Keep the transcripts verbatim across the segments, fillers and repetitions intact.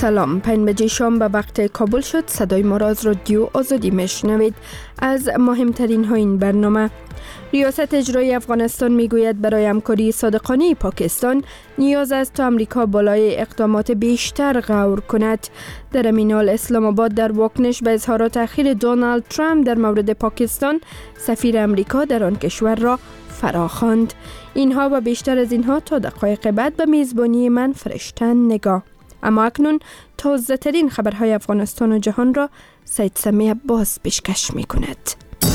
سلام، پنج بجه شام به وقت کابل شد. صدای ما را از رادیو آزادی میشنوید. از مهمترین ها این برنامه: ریاست اجرایی افغانستان میگوید برای همکاری صادقانه پاکستان نیاز است تا امریکا بالای اقدامات بیشتر غور کند. در همین حال اسلام آباد در واکنش به اظهارات اخیر دونالد ترامپ در مورد پاکستان سفیر امریکا در آن کشور را فراخواند. اینها و بیشتر از اینها تا دقایق بعد به میزبانی من فرشتن نگاه. اما اکنون تازه ترین خبرهای افغانستان و جهان را سید سمی عباس پیشکش می کند.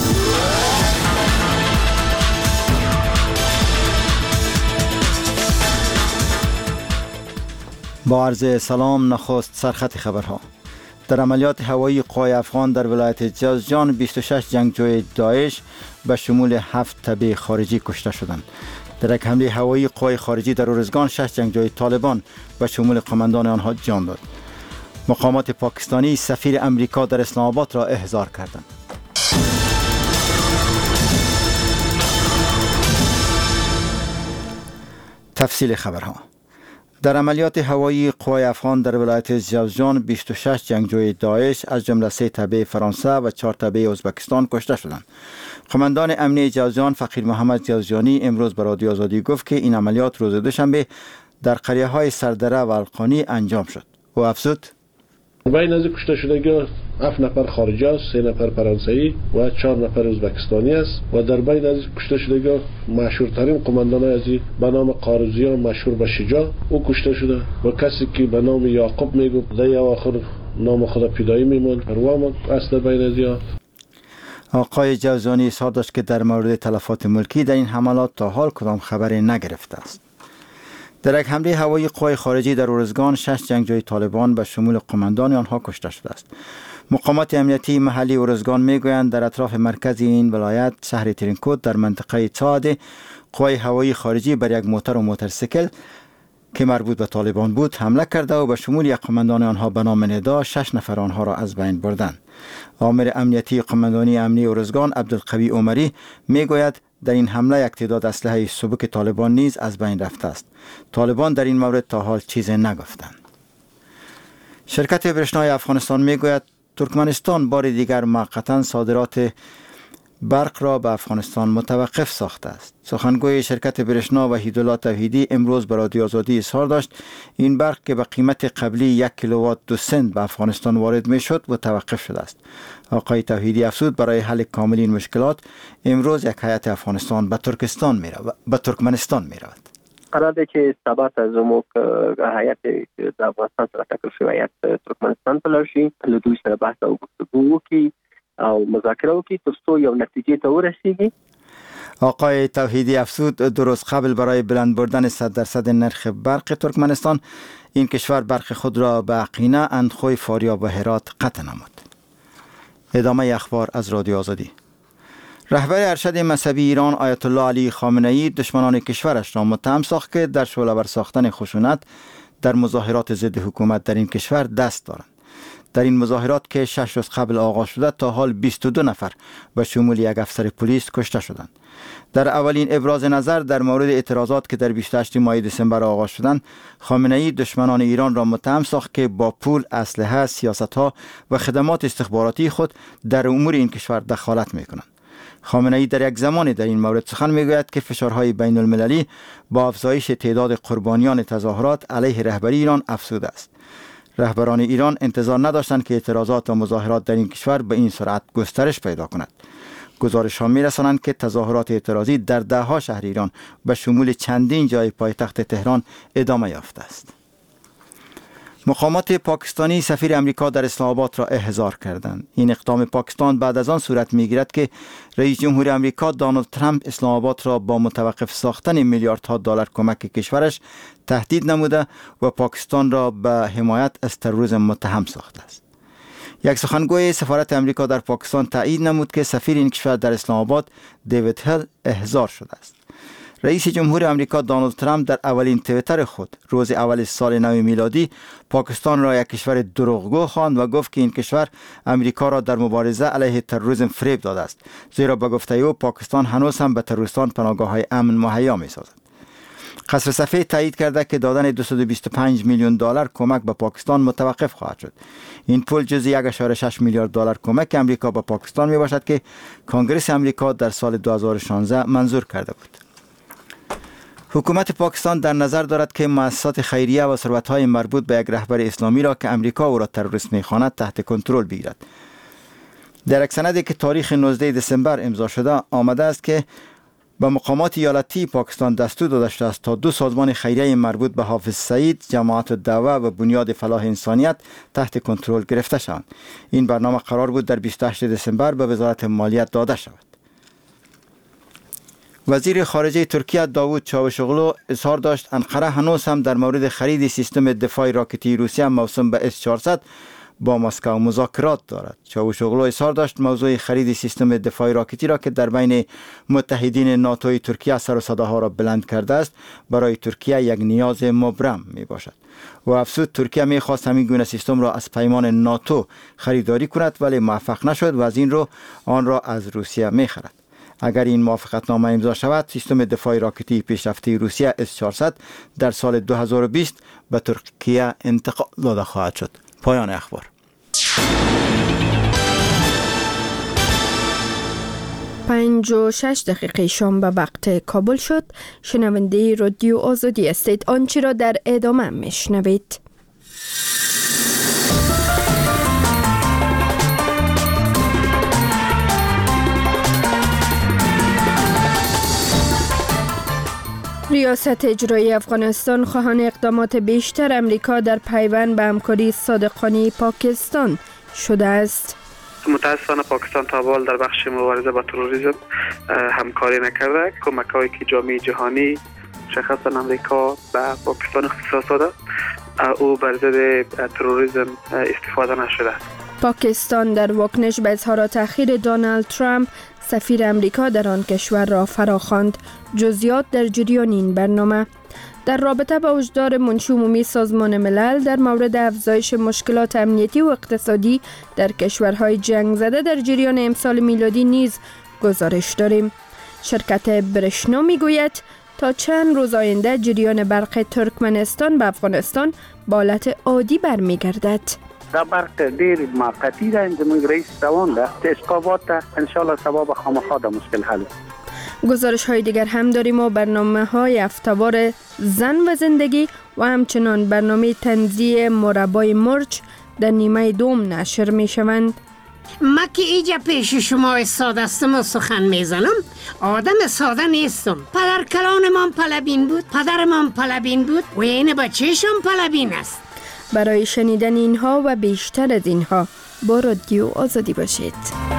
با عرض سلام، نخست سرخط خبرها. در عملیات هوایی قوای افغان در ولایت جوزجان بیست و شش جنگجوی داعش به شمول هفت تبع خارجی کشته شدند. در یک حمله هوایی قوای خارجی در ارزگان شش جنگجوی طالبان به شمول قماندان آنها جان داد. مقامات پاکستانی سفیر امریکا در اسلام آباد را احضار کردند. تفصیل خبرها. در عملیات هوایی قوای افغان در ولایت جوزجان بیست و شش جنگجوی داعش از جمله سه تبع فرانسه و چهار تبع ازبکستان کشته شدند. قماندان امنیه جوزجان فقیر محمد جوزجانی امروز به رادیو آزادی گفت که این عملیات روز دوشنبه در قریه های سردره و القانی انجام شد. او افزود: بین از کشته شدگان هفت نفر خارجی است، سه نفر فرانسوی و چهار نفر ازبکستانی است و در بین از کشته شدگان مشهورترین قماندان از به نام قارزیان مشهور به شجاع او کشته شده و کسی که به نام یعقوب میگفت در آخر نام خود پیدایی میموند روام است. بین از آقای جوزجانی اظهار داشت که در مورد تلفات ملکی در این حملات تا حال کدام خبری نگرفته است. در یک حمله هوایی قوای خارجی در ارزگان شش جنگجوی طالبان به شمول قماندان آنها کشته شده است. مقامات امنیتی محلی ارزگان میگویند در اطراف مرکز این ولایت شهر ترینکوت در منطقه چاد قوای هوایی خارجی بر یک موتر و موتورسیکل که مربوط به طالبان بود حمله کرده و به شمول یک قماندان آنها به نام ندا شش نفر آنها را از بین بردند. آمر امنیتی قماندانی امنی ارزگان عبدالقوی عمری میگوید در این حمله یک تعداد اسلحه سبک طالبان نیز از بین رفته است. طالبان در این مورد تا حال چیزی نگفتند. شرکت برشنای افغانستان میگوید ترکمنستان بار دیگر موقتا صادرات برق را به افغانستان متوقف ساخته است. سخنگوی شرکت برشنا وحیدالله توحیدی امروز به رادیو آزادی اظهار داشت این برق که به قیمت قبلی یک کیلووات دو سنت به افغانستان وارد می شد متوقف شده است. آقای توحیدی افزود برای حل کامل این مشکلات امروز یک هیئت افغانستان به ترکستان می رود به ترکمنستان می رود. قراره که سبات از زموک هیئت در افغانستان سره تکل شوی هیئت ترکمنستان ته لاړ شي، له دوی سره بحث او گفتگو وکړي او مذاکره وکړي تر څو یو نتیجه ته ورسیږي. آقای توحیدی افزود درست قبل برای بلند بردن صد درصد نرخ برق ترکمنستان این کشور برق خود را به عقینه، اندخوی، فاریاب و هرات قطع نمود. ادامه اخبار از رادیو آزادی. رهبر ارشد مذهبی ایران آیت الله علی خامنه ای دشمنان کشورش را متهم ساخت که در شعله‌ور ساختن خشونت در مظاهرات ضد حکومت در این کشور دست دارند. در این مظاهرات که شش روز قبل آغاز شده تا حال بیست و دو نفر به شمول یک افسر پلیس کشته شدند. در اولین ابراز نظر در مورد اعتراضات که در بیست و هشتم ماه دسامبر آغاز شدند، خامنه ای دشمنان ایران را متهم ساخت که با پول، اسلحه، سیاست‌ها و خدمات استخباراتی خود در امور این کشور دخالت می‌کنند. خامنه ای در یک زمانی در این مورد سخن میگوید که فشارهای بین المللی با افزایش تعداد قربانیان تظاهرات علیه رهبری ایران افزوده است. رهبران ایران انتظار نداشتند که اعتراضات و مظاهرات در این کشور به این سرعت گسترش پیدا کند. گزارش ها می رسانند که تظاهرات اعتراضی در ده ها شهر ایران به شمول چندین جای پایتخت تهران ادامه یافته است. مقامات پاکستانی سفیر امریکا در اسلام آباد را احضار کردند. این اقدام پاکستان بعد از آن صورت میگیرد که رئیس جمهور امریکا دونالد ترامپ اسلام آباد را با متوقف ساختن میلیاردها دلار کمک کشورش تهدید نموده و پاکستان را به حمایت از تروریسم متهم ساخته است. یک سخنگوی سفارت امریکا در پاکستان تایید نمود که سفیر این کشور در اسلام آباد دیوید هل احضار شده است. رئیس جمهور امریکا دونالد ترامپ در اولین توییتر خود روز اول سال نو میلادی پاکستان را یک کشور دروغگو خواند و گفت که این کشور امریکا را در مبارزه علیه تروریسم فریب داده است، زیرا به گفته او پاکستان هنوز هم به تروریستان پناهگاه‌های امن مهیا می‌سازد. قصر سفید تایید کرده که دادن دویست و بیست و پنج میلیون دلار کمک به پاکستان متوقف خواهد شد. این پول جزء یک و شش میلیارد دلار کمک امریکا به پاکستان می باشد که کنگره امریکا در سال دو هزار و شانزده منظور کرده بود. حکومت پاکستان در نظر دارد که مؤسسات خیریه و ثروت‌های مربوط به یک رهبر اسلامی را که امریکا او را تروریست می‌خواند تحت کنترل بگیرد. در یک سندی که تاریخ نوزده دسامبر امضا شده آمده است که به مقامات ایالتی پاکستان دستور داده شده است تا دو سازمان خیریه مربوط به حافظ سعید، جماعت الدعوه و بنیاد فلاح انسانیت تحت کنترل گرفته شوند. این برنامه قرار بود در بیست و هشتم دسامبر به وزارت مالیات داده شود. وزیر خارجه ترکیه داوود چاوشوغلو اظهار داشت انقره هنوز هم در مورد خرید سیستم دفاع راکتی روسیه موسوم به اس چهارصد با مسکو مذاکرات دارد. چاوشوغلو اظهار داشت موضوع خرید سیستم دفاع راکتی را که در بین متحدین ناتوی ترکیه سر و صداها را بلند کرده است برای ترکیه یک نیاز مبرم می باشد. و افزود ترکیه می خواست همین گونه سیستم را از پیمان ناتو خریداری کند ولی موفق نشد و از این رو آن را از روسیه می خرد. اگر این موافقتنامه امضا شود سیستم دفاع راکتی پیشرفته روسیه اس چهارصد در سال دو هزار و بیست به ترکیه انتقال داده خواهد شد. پایان اخبار. پنج و شش دقیقه شام به وقت کابل شد. شنونده رادیو آزادی هستید. آنچه را در ادامه میشنوید. ریاست اجرایی افغانستان خواهان اقدامات بیشتر امریکا در پیوند به همکاری صادقانه پاکستان شده است. متاسفانه پاکستان تا به حال در بخش مبارزه با تروریسم همکاری نکرده. کمک‌هایی که جامعه جهانی شخصا امریکا به پاکستان اختصاص داده او بر ضد تروریسم استفاده نشده. پاکستان در واکنش به اظهارات اخیر دونالد ترامپ سفیر امریکا در آن کشور را فراخواند. جزئیات در جریان این برنامه. در رابطه با هشدار منشی عمومی سازمان ملل در مورد افزایش مشکلات امنیتی و اقتصادی در کشورهای جنگ زده در جریان امسال میلادی نیز گزارش داریم. شرکت برشنا میگوید تا چند روز آینده جریان برق ترکمنستان به افغانستان به حالت عادی برمیگردد. دا برق دیر موقتی ده زمین رئیس روان ده اسقابات ده انشاءالله سبب خامخا ده مشکل حل. گزارش های دیگر هم داریم و برنامه های هفته‌وار زن و زندگی و همچنان برنامه طنزی مربای مرچ در نیمه دوم نشر می شوند. ما که ایجا پیش شما ساده استم و سخن میزنم آدم ساده نیستم. پدر کلانمان پلبین بود، پدرمان پلبین بود و این بچهشم پلبین است. برای شنیدن اینها و بیشتر از اینها با رادیو آزادی باشید.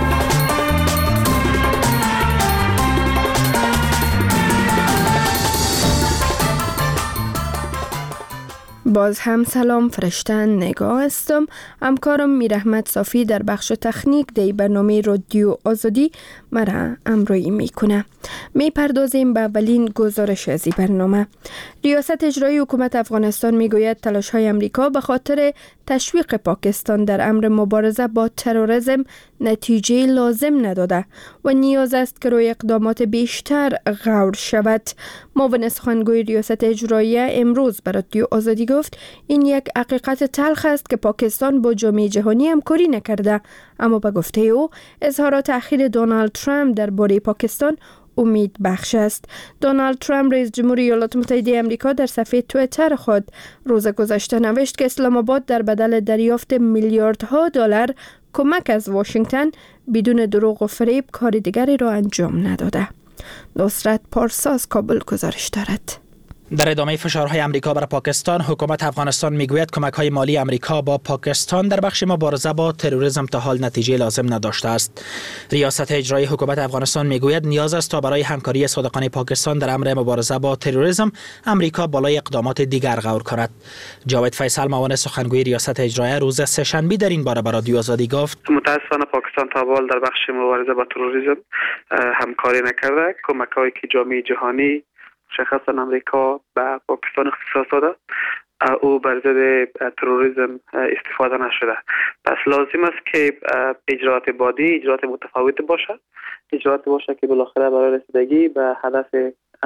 باز هم سلام، فرشته نگاه هستم. همکارم میر احمد صافی در بخش تکنیک دی برنامه رادیو آزادی مرا همراهی میکنه. میپردازیم به اولین گزارش از این برنامه. ریاست اجرایی حکومت افغانستان میگوید تلاش های امریکا به خاطر تشویق پاکستان در امر مبارزه با تروریسم نتیجه لازم نداده و نیاز است که روی اقدامات بیشتر غور شود. معاون سخنگوی ریاست اجرایی امروز به رادیو آزادی گفت این یک حقیقت تلخ است که پاکستان با جامعه جهانی همکاری نکرده، اما به گفته او اظهارات اخیر دونالد ترامپ درباره پاکستان امید بخش است. دونالد ترامپ رئیس جمهوری ایالات متحده آمریکا در صفحه توییتر خود روز گذشته نوشت که اسلام آباد در بدل دریافت میلیاردها دلار کمک از واشنگتن بدون دروغ و فریب کار دیگری را انجام نداده. نصرت پارسا از کابل گزارش دارد. در ادامه فشارهای امریکا بر پاکستان، حکومت افغانستان میگوید کمک‌های مالی امریکا با پاکستان در بخش مبارزه با تروریسم تا حال نتیجه لازم نداشته است. ریاست اجرایی حکومت افغانستان میگوید نیاز است تا برای همکاری صادقانه پاکستان در امر مبارزه با تروریسم امریکا بالای اقدامات دیگر غور کند. جاوید فیصل معاون سخنگوی ریاست اجرایی روز سه‌شنبه در این باره با رادیو آزادی گفت متاسفانه پاکستان تا به حال در بخش مبارزه با تروریسم همکاری نکرده. کمک‌هایی که جامعه جهانی شخصا امریکا به پاکستان اختصاص داده او بر ضد تروریسم استفاده نشده. پس لازم است که اجرات بعدی اجرات متفاوت باشه، اجرات باشه که بالاخره برای رسیدگی به هدف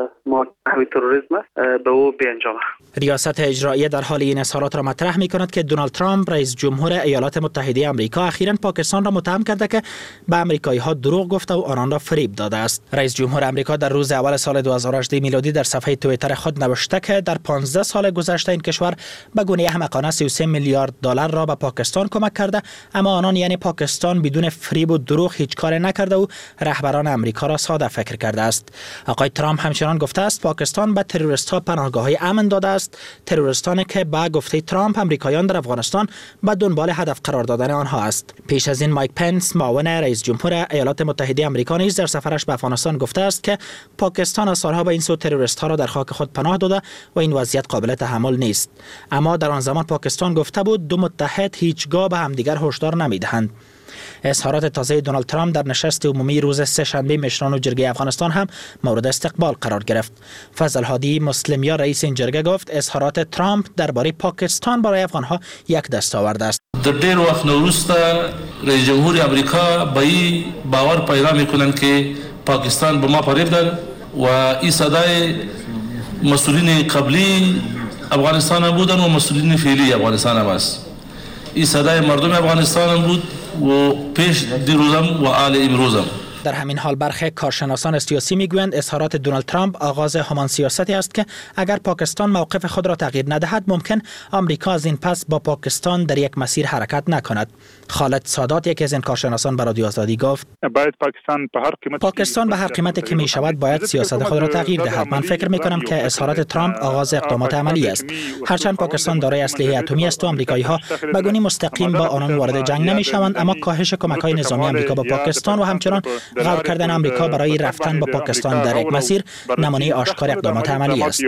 محتوی تروریسم است به او بیانجامد. ریاست اجراییه در حال این اظهارات را مطرح می کند که دونالد ترامپ رئیس جمهور ایالات متحده آمریکا اخیراً پاکستان را متهم کرده که به آمریکایی ها دروغ گفته و آنان را فریب داده است. رئیس جمهور آمریکا در روز اول سال دو هزار و هجده میلادی در صفحه توییتر خود نوشته که در پانزده سال گذشته این کشور به گونه احمقانه سی و سه میلیارد دلار را به پاکستان کمک کرده، اما آنان یعنی پاکستان بدون فریب و دروغ هیچ کار نکرده و رهبران آمریکا را ساده فکر کرده است. آقای ترامپ همچنان گفته است پاکستان به تروریست ها پناهگاه‌های امن داده است، تروریستانی که با گفته ترامپ آمریکایان در افغانستان به دنبال هدف قرار دادن آنها است. پیش از این مایک پنس معاون رئیس جمهور ایالات متحده آمریکا نیز در سفرش به افغانستان گفته است که پاکستان از سالها به این سو تروریست ها را در خاک خود پناه داده و این وضعیت قابل تحمل نیست. اما در آن زمان پاکستان گفته بود دو متحد هیچگاه به همدیگر هشدار نمیدهند. اظهارات تازه دونالد ترامپ در نشست عمومی روز سه‌شنبه مشران و جرگه افغانستان هم مورد استقبال قرار گرفت. فضل هادی مسلمیا رئیس این جرگه گفت اظهارات ترامپ درباره پاکستان برای افغانها یک دستاورد است. در ډیر وخت وروسته رئیس جمهور امریکا به این باور پیدا میکنند که پاکستان به ما فریب داد و این صدای مسئولین قبلی افغانستان بودن و مسئولین فعلی افغانستان هم است. این صدای مردم افغانستان بود و پیش دیروزم و آل امروزم. در همین حال برخی کارشناسان سیاسی میگویند اظهارات دونالد ترامپ آغاز همان سیاستی است که اگر پاکستان موقف خود را تغییر ندهد ممکن آمریکا از این پس با پاکستان در یک مسیر حرکت نکند. خالد سادات یکی از این کارشناسان به رادیو آزادی گفت باید پاکستان به هر قیمت پاکستان به هر قیمتی که می شود باید سیاست خود را تغییر دهد. من فکر می کنم که اظهارات ترامپ آغاز اقدامات عملی است. هرچند پاکستان دارای اسلحه اتمی است و آمریکایی ها به گونه مستقیم با آنان وارد جنگ نمی شوند، اما کاهش کمک های نظامی آمریکا به پاکستان و همچنان غرق کردن آمریکا برای رفتن با پاکستان در یک مسیر نمونه آشکار اقدامات عملی است.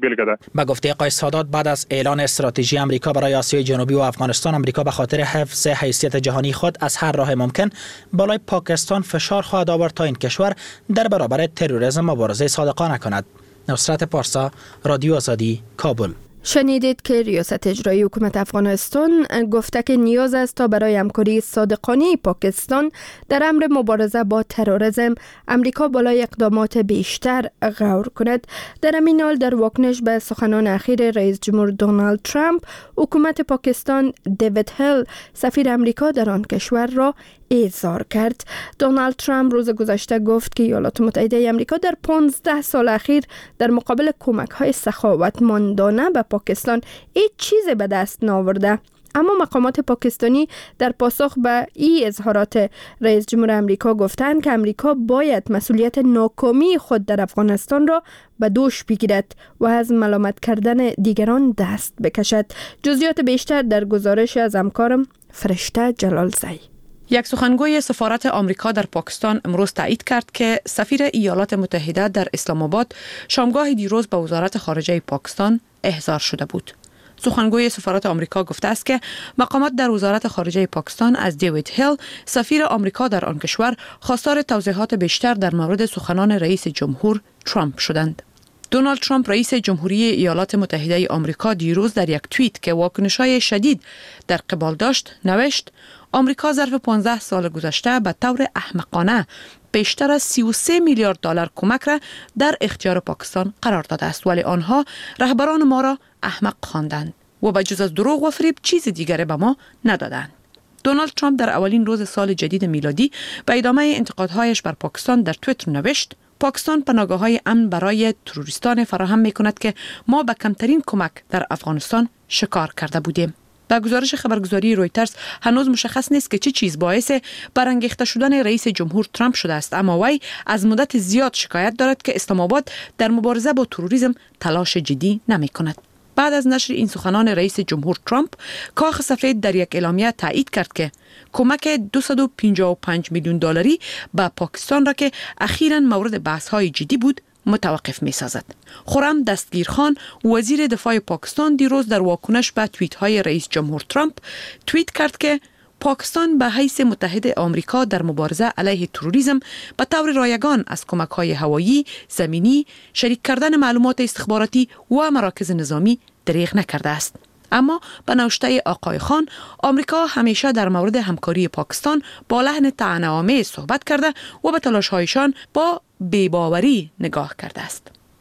با گفته آقای سادات بعد از اعلان استراتژی آمریکا برای آسیای جنوبی و افغانستان، آمریکا به خاطر حفظ حیثیت جهانی خود از هر راه ممکن بالای پاکستان فشار خواهد آورد تا این کشور در برابر تروریسم مبارزه صادقانه کند. نصرت پارسا، رادیو آزادی، کابل. شنیدید که ریاست اجرایی حکومت افغانستان گفته که نیاز است تا برای همکاری صادقانه پاکستان در امر مبارزه با تروریسم امریکا بالای اقدامات بیشتر غور کند. در همین حال در واکنش به سخنان اخیر رئیس جمهور دونالد ترامپ، حکومت پاکستان دیوید هیل سفیر امریکا در آن کشور را اعزار کرد. دونالد ترامپ روز گذشته گفت که ایالات متحده آمریکا در پانزده سال اخیر در مقابل کمک‌های سخاوتمندانه به پاکستان هیچ چیزی به دست نآورده. اما مقامات پاکستانی در پاسخ به این اظهارات رئیس جمهور آمریکا گفتند که آمریکا باید مسئولیت ناکامی خود در افغانستان را به دوش بگیرد و از ملامت کردن دیگران دست بکشد. جزئیات بیشتر در گزارش از همکارم فرشته جلالزی. یک سخنگوی سفارت آمریکا در پاکستان امروز تایید کرد که سفیر ایالات متحده در اسلام آباد شامگاه دیروز به وزارت خارجه پاکستان احضار شده بود. سخنگوی سفارت آمریکا گفته است که مقامات در وزارت خارجه پاکستان از دیوید هیل سفیر آمریکا در آن کشور خواستار توضیحات بیشتر در مورد سخنان رئیس جمهور ترامپ شدند. دونالد ترامپ رئیس جمهوری ایالات متحده آمریکا دیروز در یک توییت که واکنش‌های شدید در قبال داشت نوشت آمریکا ظرف پانزده سال گذشته به طور احمقانه بیشتر از سی و سه میلیارد دلار کمک را در اختیار پاکستان قرار داده است، ولی آنها رهبران ما را احمق خواندند و به جز از دروغ و فریب چیز دیگری به ما ندادند. دونالد ترامپ در اولین روز سال جدید میلادی به ادامه انتقادهایش بر پاکستان در توییتر نوشت پاکستان پناهگاه‌های امن برای تروریستان فراهم می‌کند که ما به کمترین کمک در افغانستان شکار کرده بودیم. در گزارش خبرگزاری رویترز هنوز مشخص نیست که چه چی چیز باعث برانگیخته شدن رئیس جمهور ترامپ شده است، اما وی از مدت زیاد شکایت دارد که اسلام آباد در مبارزه با تروریسم تلاش جدی نمی‌کند. بعد از نشر این سخنان رئیس جمهور ترامپ، کاخ سفید در یک اعلامیه تایید کرد که کمک دویست و پنجاه و پنج میلیون دلاری به پاکستان را که اخیراً مورد بحث‌های جدی بود متوقف می‌سازد. خرم دستگیرخان وزیر دفاع پاکستان دیروز در واکنش به توییت‌های رئیس جمهور ترامپ توییت کرد که پاکستان به حیث متحد آمریکا در مبارزه علیه تروریسم به طور رایگان از کمک‌های هوایی، زمینی، شریک کردن معلومات استخباراتی و مراکز نظامی دریغ نکرده است. اما به نوشته آقای خان، آمریکا همیشه در مورد همکاری پاکستان با لحن طعنه‌آمیز صحبت کرده و به تلاش‌هایشان با بی‌باوری نگاه کرده است.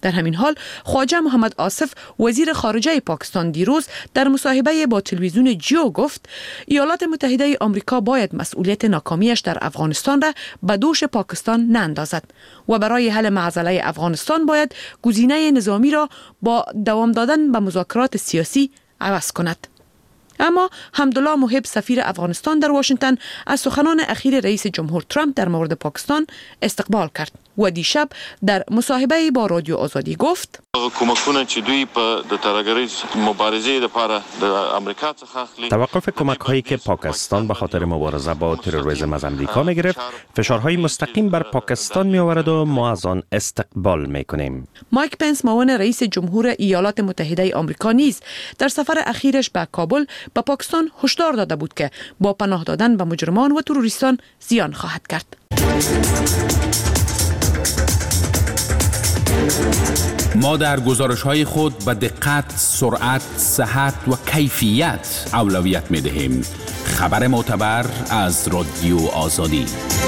در همین حال خواجه محمد آصف وزیر خارجه پاکستان دیروز در مصاحبه با تلویزیون جیو گفت ایالات متحده آمریکا باید مسئولیت ناکامیش در افغانستان را به دوش پاکستان ناندازد و برای حل معضله افغانستان باید گزینه نظامی را با دوام دادن به مذاکرات سیاسی عوض کند. اما حمدالله محب سفیر افغانستان در واشنگتن از سخنان اخیر رئیس جمهور ترامپ در مورد پاکستان استقبال کرد و دیشب در مصاحبه با رادیو آزادی گفت کمکونه چې دوی په د ترهګرۍ مبارزې لپاره د امریکا څخه اخلي. توقف کمک هایی که پاکستان به خاطر مبارزه با تروریسم از امریکا می گرفت فشارهای مستقیم بر پاکستان می آورد و ما از آن استقبال می کنیم. مایک پنس معاون رئیس جمهور ایالات متحده آمریکا نیز در سفر اخیرش به کابل به پاکستان هشدار داده بود که با پناه دادن به مجرمان و تروریستان زیان خواهد کرد. ما در گزارش‌های خود به دقت، سرعت، صحت و کیفیت اولویت می‌دهیم. خبر معتبر از رادیو آزادی.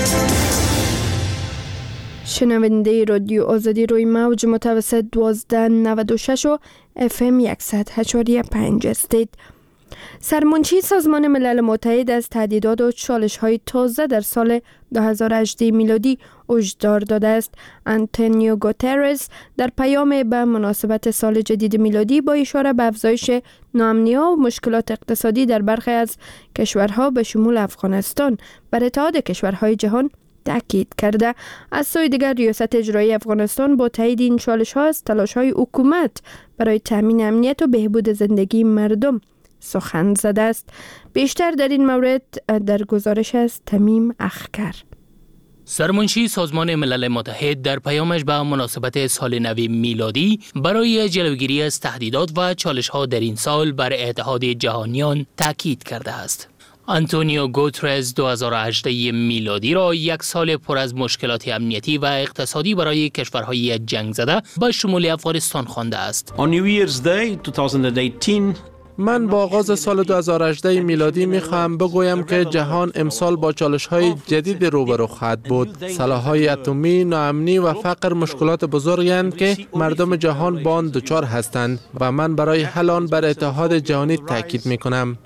شنونده رادیو آزادی روی موج متوسط دوازده نود و شش و اف ام صد و هشت و پنج هستید. سرمنشی سازمان ملل متحد از تهدیدات و چالش‌های تازه در سال دو هزار و هجده میلادی هشدار داده است. آنتونیو گوترز در پیام به مناسبت سال جدید میلادی با اشاره به افزایش ناامنی‌ها و مشکلات اقتصادی در برخی از کشورها به شمول افغانستان بر اتحاد کشورهای جهان تاکید کرده. از سوی دیگر ریاست اجرایی افغانستان با تایید این چالش‌ها از تلاش‌های حکومت برای تامین امنیت و بهبود زندگی مردم سخن زده است. بیشتر در این مورد در گزارش از تمیم اخکر. سرمنشی سازمان ملل متحد در پیامش به مناسبت سال نو میلادی برای جلوگیری از تهدیدات و چالش‌ها در این سال بر اتحاد جهانیان تاکید کرده است. آنتونیو گوترز دو هزار و هجده میلادی را یک سال پر از مشکلات امنیتی و اقتصادی برای کشورهای جنگ زده به شمول افغانستان خوانده است. On New Year's Day twenty eighteen من با آغاز سال دو هزار و هجده میلادی میخواهم بگویم که جهان امسال با چالش‌های جدید روبرو خواهد بود. سلاح‌های اتمی، ناامنی و فقر مشکلات بزرگی هستند که مردم جهان با آن دچار هستند و من برای حل آن بر اتحاد جهانی تاکید میکنم.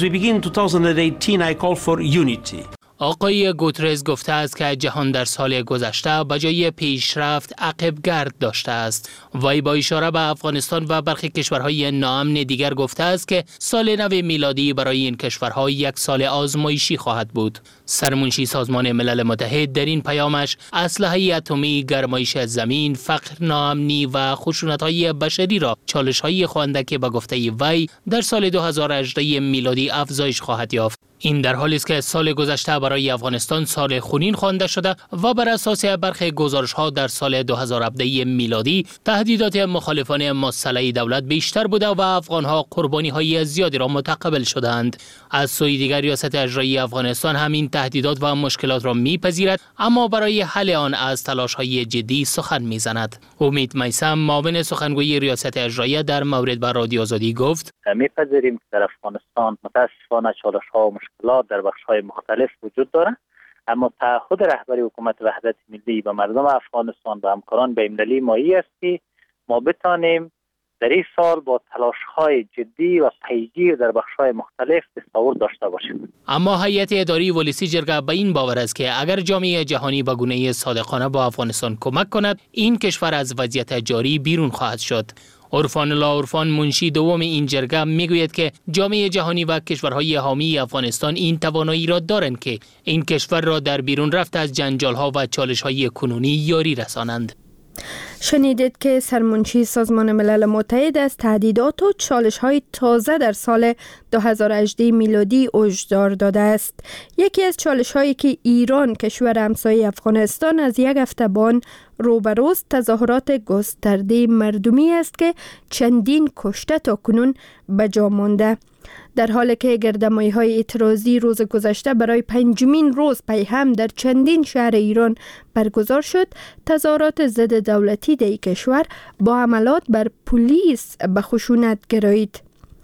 آقای گوترز گفته است که جهان در سال گذشته به جای پیشرفت عقب گرد داشته است. وی با اشاره به افغانستان و برخی کشورهای ناامن دیگر گفته است که سال نو میلادی برای این کشورها یک سال آزمایشی خواهد بود. سرمنشی سازمان ملل متحد در این پیامش اسلحه اتمی، گرمایش زمین، فقر، ناامنی و خشونت‌های بشری را چالش‌های خوانده که به گفته وی در سال دو هزار و هجده میلادی افزایش خواهد یافت. این در حالی است که سال گذشته برای افغانستان سال خونین خوانده شده و بر اساس برخی گزارش‌ها در سال دو هزار و هفده میلادی تهدیدات مخالفان مسلح دولت بیشتر بوده و افغان‌ها قربانی‌های زیادی را متقبل شدند. از سوی دیگر ریاست اجرایی افغانستان همین تهدیدات و مشکلات را می‌پذیرد، اما برای حل آن از تلاش‌های جدی سخن می‌زند. امید میثم معاون سخنگوی ریاست اجرایی در مورد با رادیو آزادی گفت: می‌پذیریم که در افغانستان متأسفانه چالش‌ها و مشکلات در بخش‌های مختلف وجود دارد، اما تعهد رهبری حکومت وحدت ملی به مردم افغانستان و همکاران بین‌المللی مایه است که ما بتانیم در این سال با تلاش‌های جدی و پیگیر در بخش‌های مختلف تصور داشته باشیم. اما هیئت اداری ولسی جرگه به این باور است که اگر جامعه جهانی به گونه صادقانه با افغانستان کمک کند، این کشور از وضعیت جاری بیرون خواهد شد. عرفان الله عرفان، منشی دوم این جرگه، میگوید که جامعه جهانی و کشورهای حامی افغانستان این توانایی را دارند که این کشور را در بیرون رفت از جنجال‌ها و چالش‌های کنونی یاری رسانند. شنیدید که سرمنشی سازمان ملل متحد از تهدیدات و چالش‌های تازه در سال دو هزار و هجده میلادی هشدار داده است. یکی از چالش‌هایی که ایران، کشور همسایه افغانستان، از یک هفته با آن روبروست تظاهرات گسترده مردمی است که چندین کشته تا کنون به جا مانده. در حالی که گردمایی‌های اعتراضی روز گذشته برای پنجمین روز پی هم در چندین شهر ایران برگزار شد، تظاهرات ضد دولتی در کشور با حملات بر پلیس به خشونت گرایید.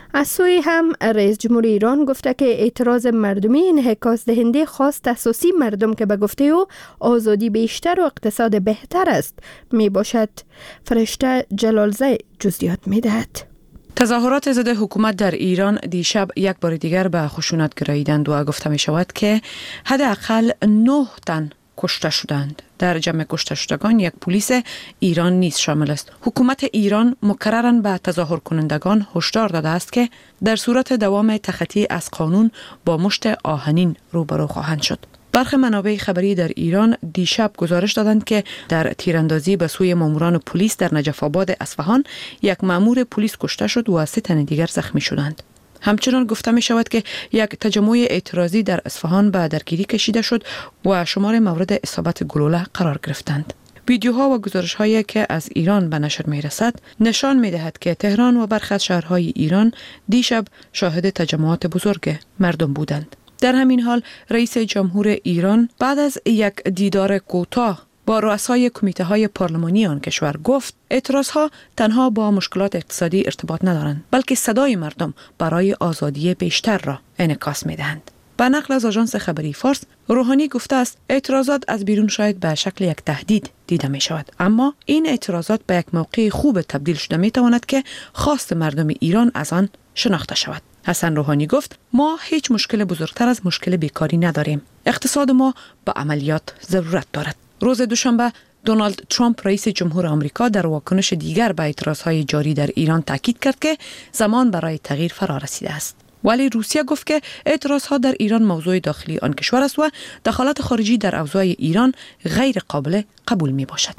از سوی هم رئیس جمهور ایران گفته که اعتراض مردمی انعکاس دهنده خواست اساسی مردم که به گفته او آزادی بیشتر و اقتصاد بهتر است می باشد. فرشته جلالزی جزئیات می دهد. تظاهرات ضد حکومت در ایران دیشب یک بار دیگر به خشونت گراییدند و گفته می شود که حداقل نه تن کشته شدند. در جمع کشته شدگان یک پلیس ایران نیز شامل است. حکومت ایران مکرراً به تظاهر کنندگان هشدار داده است که در صورت دوام تخطی از قانون با مشت آهنین روبرو خواهند شد. برخی منابع خبری در ایران دیشب گزارش دادند که در تیراندازی به سوی ماموران پلیس در نجف آباد اصفهان یک مامور پلیس کشته شد و سه تن دیگر زخمی شدند. همچنان گفته می شود که یک تجمع اعتراضی در اصفهان به درگیری کشیده شد و شمار مورد اصابت گلوله قرار گرفتند. ویدیوها و گزارش‌هایی که از ایران به نشر می رسد نشان می دهد که تهران و برخی از شهرهای ایران دیشب شاهد تجمعات بزرگ مردم بودند. در همین حال رئیس جمهور ایران بعد از یک دیدار کوتاه با رؤسای کمیته های پارلمانی آن کشور گفت اعتراض ها تنها با مشکلات اقتصادی ارتباط ندارند، بلکه صدای مردم برای آزادی بیشتر را انعکاس می دهند. به نقل از آژانس خبری فارس، روحانی گفته است اعتراضات از بیرون شاید به شکل یک تهدید دیده می شود، اما این اعتراضات به یک موقع خوب تبدیل شده می تواند که خواست مردم ایران از آن شناخته شود. حسن روحانی گفت ما هیچ مشکل بزرگتر از مشکل بیکاری نداریم. اقتصاد ما به عملیات ضرورت دارد. روز دوشنبه دونالد ترامپ رئیس جمهور آمریکا در واکنش دیگر به اعتراضهای جاری در ایران تاکید کرد که زمان برای تغییر فرا رسیده است. ولی روسیه گفت که اعتراضها در ایران موضوع داخلی آن کشور است و دخالت خارجی در اوضاع ایران غیر قابل قبول می باشد.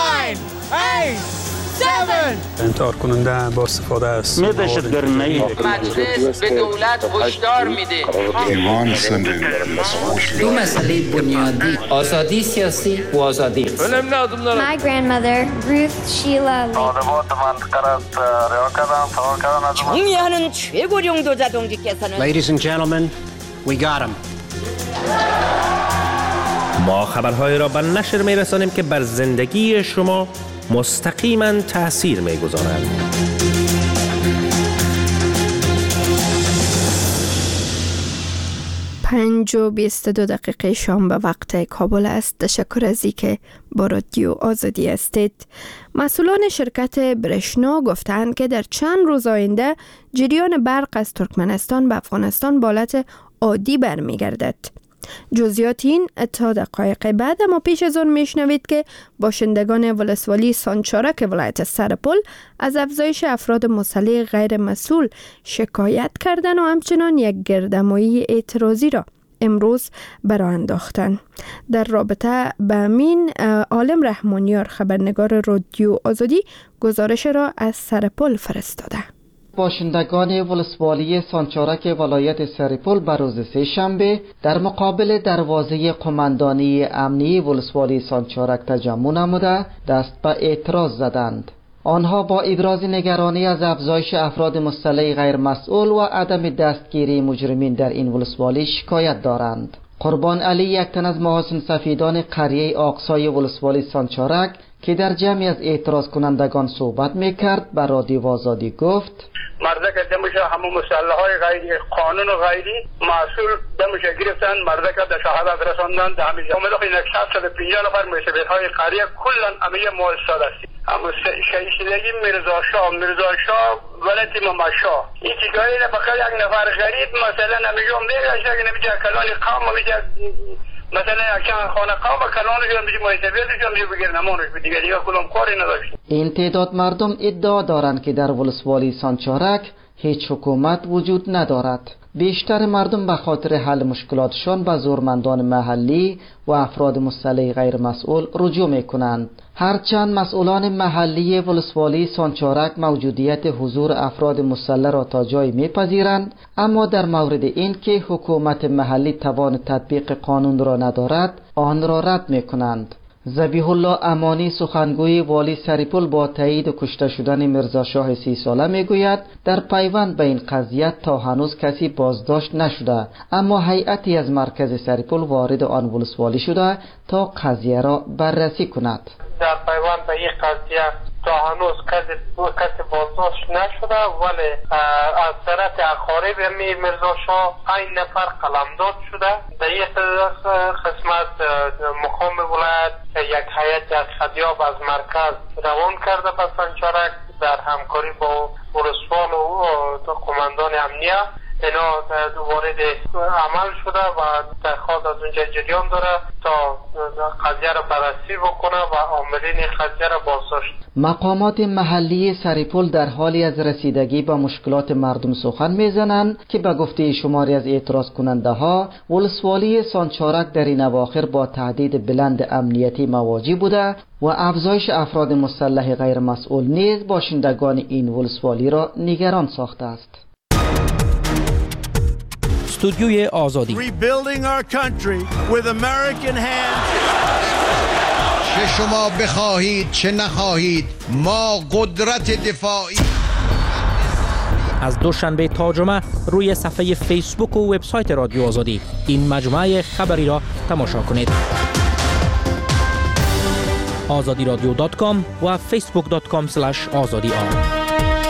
انتحار کننده با استفاده است. مجلس به دولت هشدار میده. دو مسئله بنیادی، آزادی سیاسی و آزادی اقتصادی. My grandmother Ruth Sheila 정리하는 최고령 도자동지께서는 Ladies and gentlemen, we got him. ما خبرهای را به نشر می رسانیم که بر زندگی شما مستقیما تأثیر می گذارند. پنج و بیست دو دقیقه شام به وقت کابل است. تشکر از اینکه با رادیو آزادی هستید. مسئولان شرکت برشنا گفتند که در چند روز آینده جریان برق از ترکمنستان به افغانستان به حالت عادی برمیگردد. جزئیات این تا دقایق بعد، اما پیش از آن میشنوید که باشندگان ولسوالی سانچارک ولایت سرپل از افزایش افراد مسلح غیر مسئول شکایت کردند و همچنان یک گردهمایی اعتراضی را امروز برآ انداختند. در رابطه به همین عالم رحمانیار خبرنگار رادیو آزادی گزارش را از سرپل فرستاده. باشندگان ولسوالی سانچارک ولایت سرپل بر روز سه شنبه در مقابل دروازه قماندانی امنی ولسوالی سانچارک تجمع نموده دست به اعتراض زدند. آنها با ابراز نگرانی از افزایش افراد مسلح غیر مسئول و عدم دستگیری مجرمین در این ولسوالی شکایت دارند. قربان علی، یک تن از محاسن سفیدان قریه آقسای ولسوالی سانچارک که در جمعی از اعتراض کنندگان صحبت میکرد بر رادیو آزادی گفت مردک دمشه همه مسلح های غیری قانون و غیری مسئول دمشه گرفتن، مردک در شهادت رساندن. همیشه اومده که یک صد و پنجاه نفر مسئولیت های قریه کلن همه مؤسسات هستی. اما شهیدگی مرزا شاه مرزا شاه ولد ماما شاه این چیزایی نه فقط یک نفر غریب مثلا نمیجا میگه که نمیجا کلان قوم میجا مثلا اکان خانه قوم کلانش هم میجا مسئولیتش هم میجا بگیر نمونش به دیگه دیگه کلام کاری نداشت. این تعداد مردم ادعا دارند که در ولسوالی سانچارک هیچ حکومت وجود ندارد. بیشتر مردم به خاطر حل مشکلاتشان به زورمندان محلی و افراد مسلح غیر مسئول رجوع می کنند. هرچند مسئولان محلی ولسوالی سانچارک موجودیت حضور افراد مسلح را تا جایی میپذیرند، اما در مورد این که حکومت محلی توان تطبیق قانون را ندارد آن را رد می کنند. ذبیح الله امانی سخنگوی والی سرپل با تایید کشته شدن مرزا شاه سی ساله میگوید در پیوند به این قضیه تا هنوز کسی بازداشت نشده، اما هیئتی از مرکز سرپل وارد آن ولسوالی شده تا قضیه را بررسی کند. در پیوند به این قضیه تا هنوز کسی کسی بازداشت نشده، ولی از طرف اقارب می مرزا شاه این نفر قلمداد شده. در یک قسمت مقام ولایت یک هیئت خدیاب از مرکز روان کرده به سنچارک در همکاری با ولسوال و قماندان امنیه. اینا وارد عمل شده و درخواست از اونجا جریان داره تا قضیه را بررسی بکنه و عاملین قضیه را بازداشت. مقامات محلی سرپل در حالی از رسیدگی به مشکلات مردم سخن میزنند که به گفته شماری از اعتراض کننده ها ولسوالی سانچارک در این اواخر با تهدید بلند امنیتی مواجه بوده و افزایش افراد مسلح غیر مسئول نیز باشندگان این ولسوالی را نگران ساخته است. استودیوی آزادی. Rebuilding our country with American hands. چه شما بخواهید چه نخواهید ما قدرت دفاعی. از دوشنبه تا جمعه روی صفحه فیسبوک و وبسایت رادیو آزادی این مجموعه خبری را تماشا کنید. آزادی رادیو دات کام و فیسبوک دات کام اسلش آزادی آر.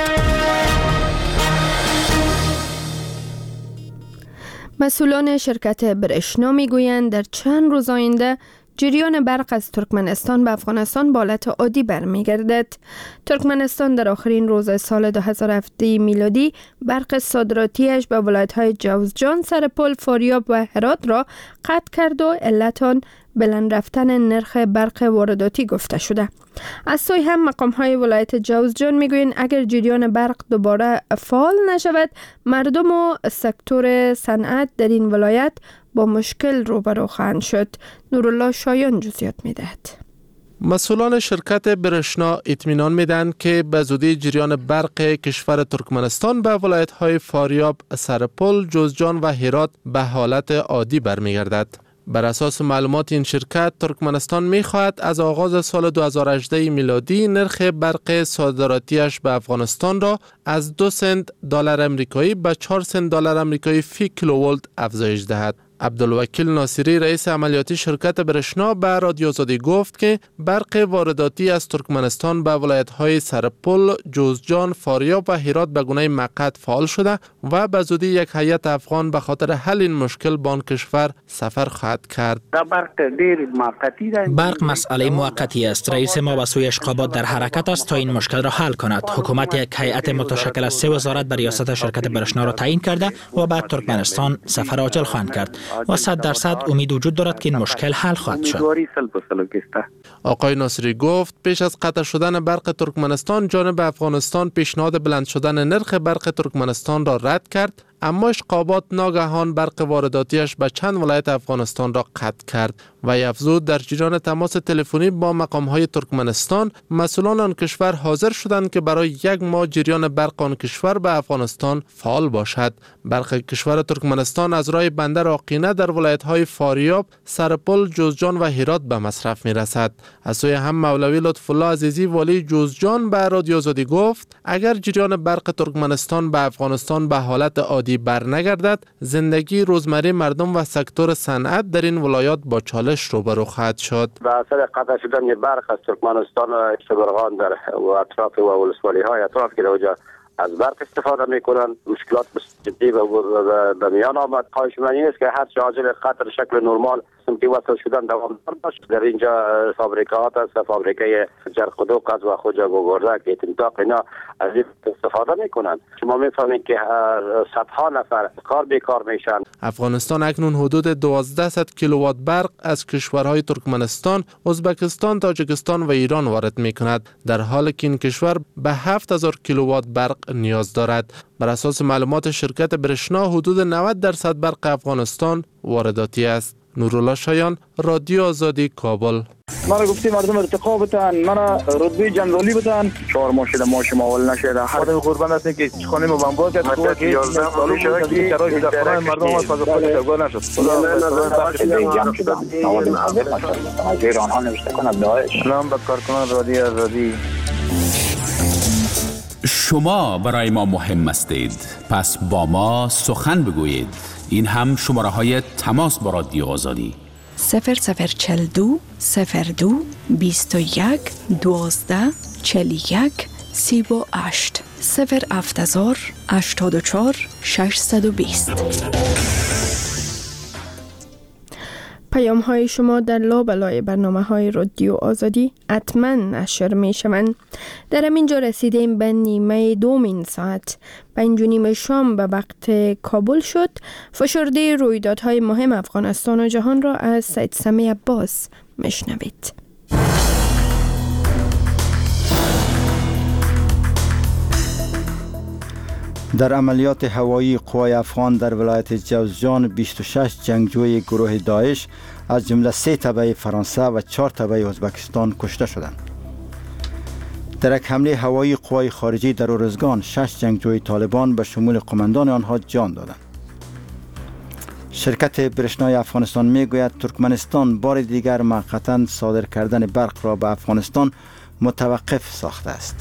مسئولان شرکت برشنا میگویند در چند روز آینده جریان برق از ترکمنستان به افغانستان به حالت عادی برمیگردد. ترکمنستان در آخرین روز سال دو هزار و هفده میلادی برق صادراتیش به ولایت‌های جوزجان، سرپل، فاریاب و هرات را قطع کرد و علت آن بلند رفتن نرخ برق وارداتی گفته شده. از سوی هم مقام‌های ولایت جوزجان میگویند اگر جریان برق دوباره فعال نشود، مردم و سکتور صنعت در این ولایت با مشکل روبرو خواهند شد. نورالله شایان جزئیات میدهد. مسئولان شرکت برشنا اطمینان میدن که به زودی جریان برق کشور ترکمنستان به ولایت‌های فاریاب، سرپل، جوزجان و هرات به حالت عادی برمیگردد. بر اساس معلومات این شرکت، ترکمنستان می‌خواهد از آغاز سال دو هزار و هجده میلادی نرخ برق صادراتیش به افغانستان را از دو سنت دلار آمریکایی به چهار سنت دلار آمریکایی فی کیلوولت افزایش دهد. عبدالوکیل ناصری رئیس عملیاتی شرکت برشنا به رادیو آزادی گفت که برق وارداتی از ترکمنستان به ولایت‌های سرپل، جوزجان، فاریاب و هرات به گونه موقت فعال شده و به زودی یک هیئت افغان به خاطر حل این مشکل به آن کشور سفر خواهد کرد. برق مسئله موقتی است. رئیس ما به سوی اشقابات در حرکت است تا این مشکل را حل کند. حکومت یک هیئت متشکل از سه وزارت به ریاست شرکت برشنا را تعیین کرده و بعد ترکمنستان سفر عاجل خواهند کرد و صد درصد امید وجود دارد که این مشکل حل خواهد شد. آقای ناصری گفت پیش از قطع شدن برق ترکمنستان، جانب افغانستان پیشنهاد بلند شدن نرخ برق ترکمنستان را رد کرد، اما اشقابات ناگهان برق وارداتیش به چند ولایت افغانستان را قطع کرد و افزود در جریان تماس تلفنی با مقام‌های ترکمنستان، مسئولان آن کشور حاضر شدند که برای یک ماه جریان برق آن کشور به افغانستان فعال باشد. برق کشور ترکمنستان از راه بندر آقینه در ولایت‌های فاریاب، سرپل، جوزجان و هرات به مصرف می‌رسد. از سوی هم مولوی لطف الله عزیزی والی جوزجان به رادیو آزادی گفت اگر جریان برق ترکمنستان به افغانستان به حالت عادی برنگردد، زندگی روزمره مردم و سکتور صنعت در این ولایات با چالش روبرو خواهد شد. به اثر قطع شدن برق از ترکمنستان و شبرغان در و اطراف و ولسوالی های اطراف که اوجا از برق استفاده میکنن، مشکلات جدی به میان آمد. خواهش من این است که هر چه عاجل قطع شکل نرمال که وصل شدن دوام داشت. در اینجا فابریکات است، فابریکه جرقدوق است و خوجا گوگردک، اتنتاق، اینا از این استفاده میکنن. شما میفهمید که صدها نفر کار بیکار میشن. افغانستان اکنون حدود دوازده کیلووات برق از کشورهای ترکمنستان، ازبکستان، تاجیکستان و ایران وارد میکند، در حالی که این کشور به هفت هزار کیلووات برق نیاز دارد. بر اساس معلومات شرکت برشنا، حدود نود درصد برق افغانستان وارداتی است. نورالله شایان، رادیو آزادی، کابل. مرا گفتی مردم ارتقا بتن، مرا رتبه جنرالی بتن، چهار ماه شده ماه ما اول نشده. خدا قربان است که خانه ما بمبار کرد تو که یازده سال شده که شرایط در خانه مردم از فاز خود تگاه نشد. خدا از آنها نوشته کنه داعش. سلام به کارکنان رادیو آزادی. شما برای ما مهم هستید، پس با ما سخن بگویید. این هم شماره های تماس با رادیو آزادی: صفر صفر چل دو صفر دو بیست و یک دوازده چل یک سی و هشت صفر هفت هزار هشتاد و چهار ششصد و بیست. پیام های شما در لابلای برنامه های رادیو آزادی حتما نشر می شوند. در همینجا رسیدیم به نیمه دومین ساعت. پنج و نیم شام به وقت کابل شد. فشرده رویدادهای مهم افغانستان و جهان را از سید سمی عباس میشنوید. در عملیات هوایی قوای افغان در ولایت جوزجان بیست و شش جنگجوی گروه داعش از جمله سه تبع فرانسه و چهار تبع ازبکستان کشته شدند. در یک حمله هوایی قوای خارجی در ارزگان شش جنگجوی طالبان به شمول قماندان آنها جان دادند. شرکت برشنای افغانستان میگوید ترکمنستان بار دیگر موقتا صادر کردن برق را به افغانستان متوقف ساخته است.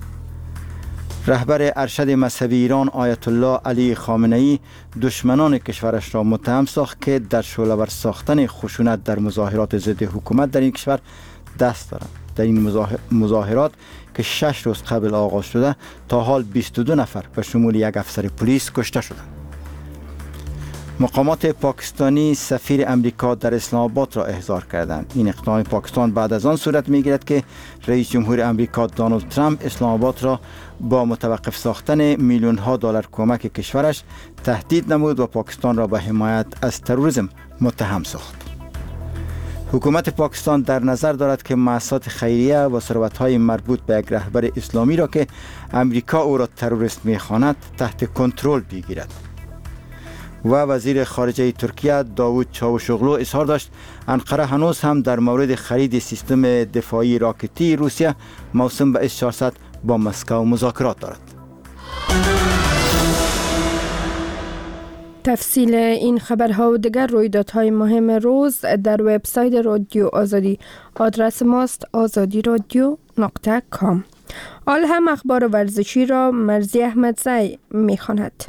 رهبر ارشد مذهبی ایران آیت الله علی خامنه ای دشمنان کشورش را متهم ساخت که در شعله‌ور ساختن خشونت در مظاهرات ضد حکومت در این کشور دست دارند. در این مظاهرات که شش روز قبل آغاز شده تا حال بیست و دو نفر به شمول یک افسر پلیس کشته شدند. مقامات پاکستانی سفیر امریکا در اسلام آباد را احضار کردند. این اقدام پاکستان بعد از آن صورت می‌گیرد که رئیس جمهور امریکا دونالد ترامپ اسلام آباد را با متوقف ساختن میلیون ها دلار کمک کشورش تهدید نمود و پاکستان را به حمایت از تروریسم متهم ساخت. حکومت پاکستان در نظر دارد که مؤسسات خیریه و ثروت‌های مربوط به یک رهبر اسلامی را که امریکا او را تروریست می‌خواند تحت کنترل بگیرد. و وزیر خارجه ترکیه داوود چاوشوغلو اظهار داشت انقره هنوز هم در مورد خرید سیستم دفاعی راکتی روسیه موسوم به اس چهارصد با مسکو مذاکرات دارد. تفصیل این خبرها و دیگر رویدادهای مهم روز در وبسایت رادیو آزادی. آدرس ماست آزادی رادیو نقطه کام. آل هم اخبار ورزشی را مرزی احمدزی میخواند.